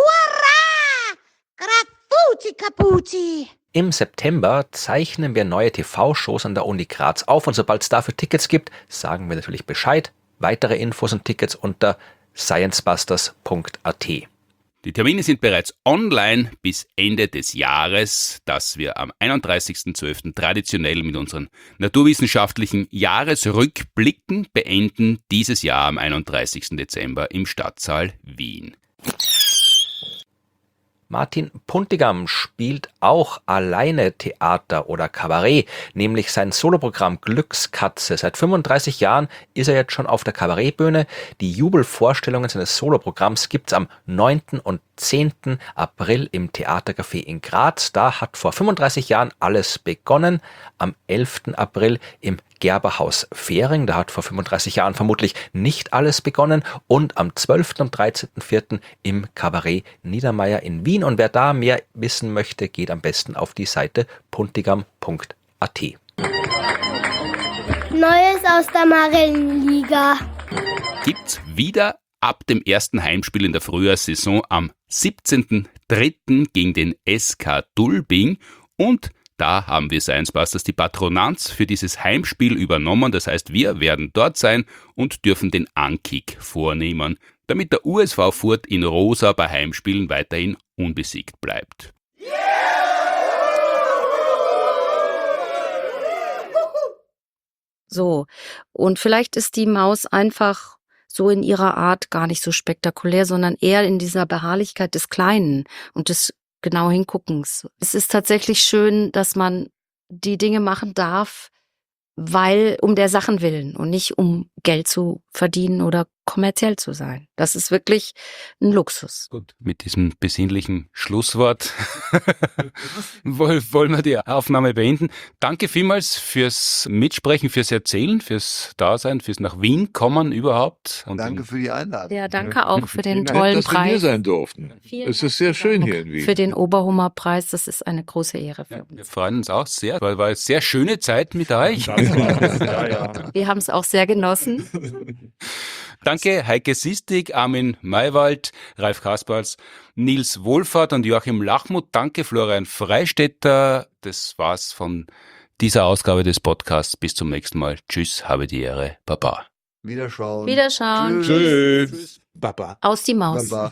Hurra! Grafuzi Kapuzi!
Im September zeichnen wir neue T V-Shows an der Uni Graz auf und sobald es dafür Tickets gibt, sagen wir natürlich Bescheid. Weitere Infos und Tickets unter sciencebusters punkt a t.
Die Termine sind bereits online bis Ende des Jahres, das wir am einunddreißigsten zwölften traditionell mit unseren naturwissenschaftlichen Jahresrückblicken beenden, dieses Jahr am einunddreißigsten Dezember im Stadtsaal Wien.
Martin Puntigam spielt auch alleine Theater oder Kabarett, nämlich sein Soloprogramm Glückskatze. Seit fünfunddreißig Jahren ist er jetzt schon auf der Kabarettbühne. Die Jubelvorstellungen seines Soloprogramms gibt's am neunten und zehnten April im Theatercafé in Graz. Da hat vor fünfunddreißig Jahren alles begonnen. Am elften April im Gerberhaus Fähring, da hat vor fünfunddreißig Jahren vermutlich nicht alles begonnen, und am zwölften und dreizehnten vierten im Kabarett Niedermeyer in Wien. Und wer da mehr wissen möchte, geht am besten auf die Seite puntigam punkt a t.
Neues aus der Marillenliga.
Gibt's wieder ab dem ersten Heimspiel in der Frühjahrssaison am siebzehnten dritten gegen den S K Dulbing, und da haben wir Science Busters die Patronanz für dieses Heimspiel übernommen. Das heißt, wir werden dort sein und dürfen den Ankick vornehmen, damit der U S V Furt in Rosa bei Heimspielen weiterhin unbesiegt bleibt.
So, und vielleicht ist die Maus einfach so in ihrer Art gar nicht so spektakulär, sondern eher in dieser Beharrlichkeit des Kleinen und des genau Hinguckens. Es ist tatsächlich schön, dass man die Dinge machen darf, weil um der Sachen willen und nicht um Geld zu verdienen oder kommerziell zu sein. Das ist wirklich ein Luxus.
Gut, mit diesem besinnlichen Schlusswort wollen wir die Aufnahme beenden. Danke vielmals fürs Mitsprechen, fürs Erzählen, fürs Dasein, fürs nach Wien kommen überhaupt. Und
Danke für die Einladung.
Ja, danke auch für den
Nett,
tollen
dass wir hier
Preis.
sein durften.
Vielen
Es ist sehr schön hier in
Für
Wien.
den Oberhummer-Preis, das ist eine große Ehre für
ja, wir
uns.
freuen uns auch sehr, weil war eine sehr schöne Zeit mit euch.
Das war's. Ja, ja.
Wir haben es auch sehr genossen.
Danke Heike Sistig, Armin Maywald, Ralf Kasperls, Nils Wohlfahrt und Joachim Lachmuth. Danke Florian Freistetter. Das war's von dieser Ausgabe des Podcasts. Bis zum nächsten Mal. Tschüss, habe die Ehre. Baba.
Wiederschauen.
Wiederschauen.
Tschüss.
Tschüss.
Baba.
Aus die Maus.
Baba.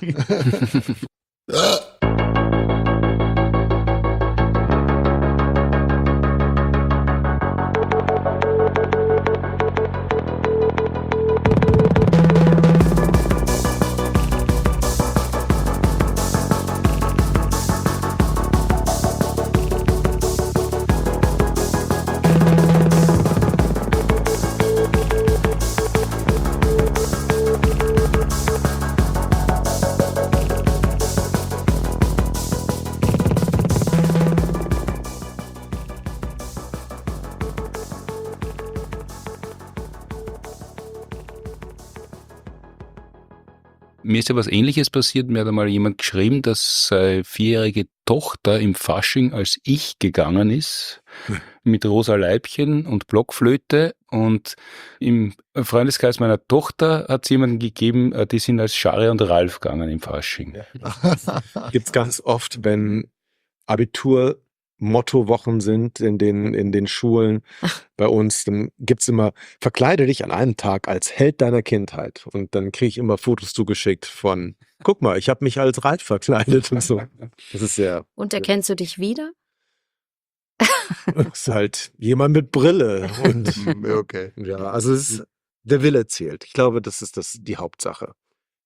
Mir ist ja was Ähnliches passiert. Mir hat einmal jemand geschrieben, dass seine vierjährige Tochter im Fasching als ich gegangen ist, mit rosa Leibchen und Blockflöte. Und im Freundeskreis meiner Tochter hat es jemanden gegeben, die sind als Schari und Ralf gegangen im Fasching.
Gibt's ganz oft, wenn Abitur Mottowochen sind in den, in den Schulen bei uns, dann gibt's immer, verkleide dich an einem Tag als Held deiner Kindheit. Und dann kriege ich immer Fotos zugeschickt von, guck mal, ich habe mich als Ralf verkleidet und so. Das ist sehr,
Und erkennst du dich wieder?
das ist halt jemand mit Brille. Und
Ja, okay.
ja, also es ist, der Wille zählt. Ich glaube, das ist das die Hauptsache.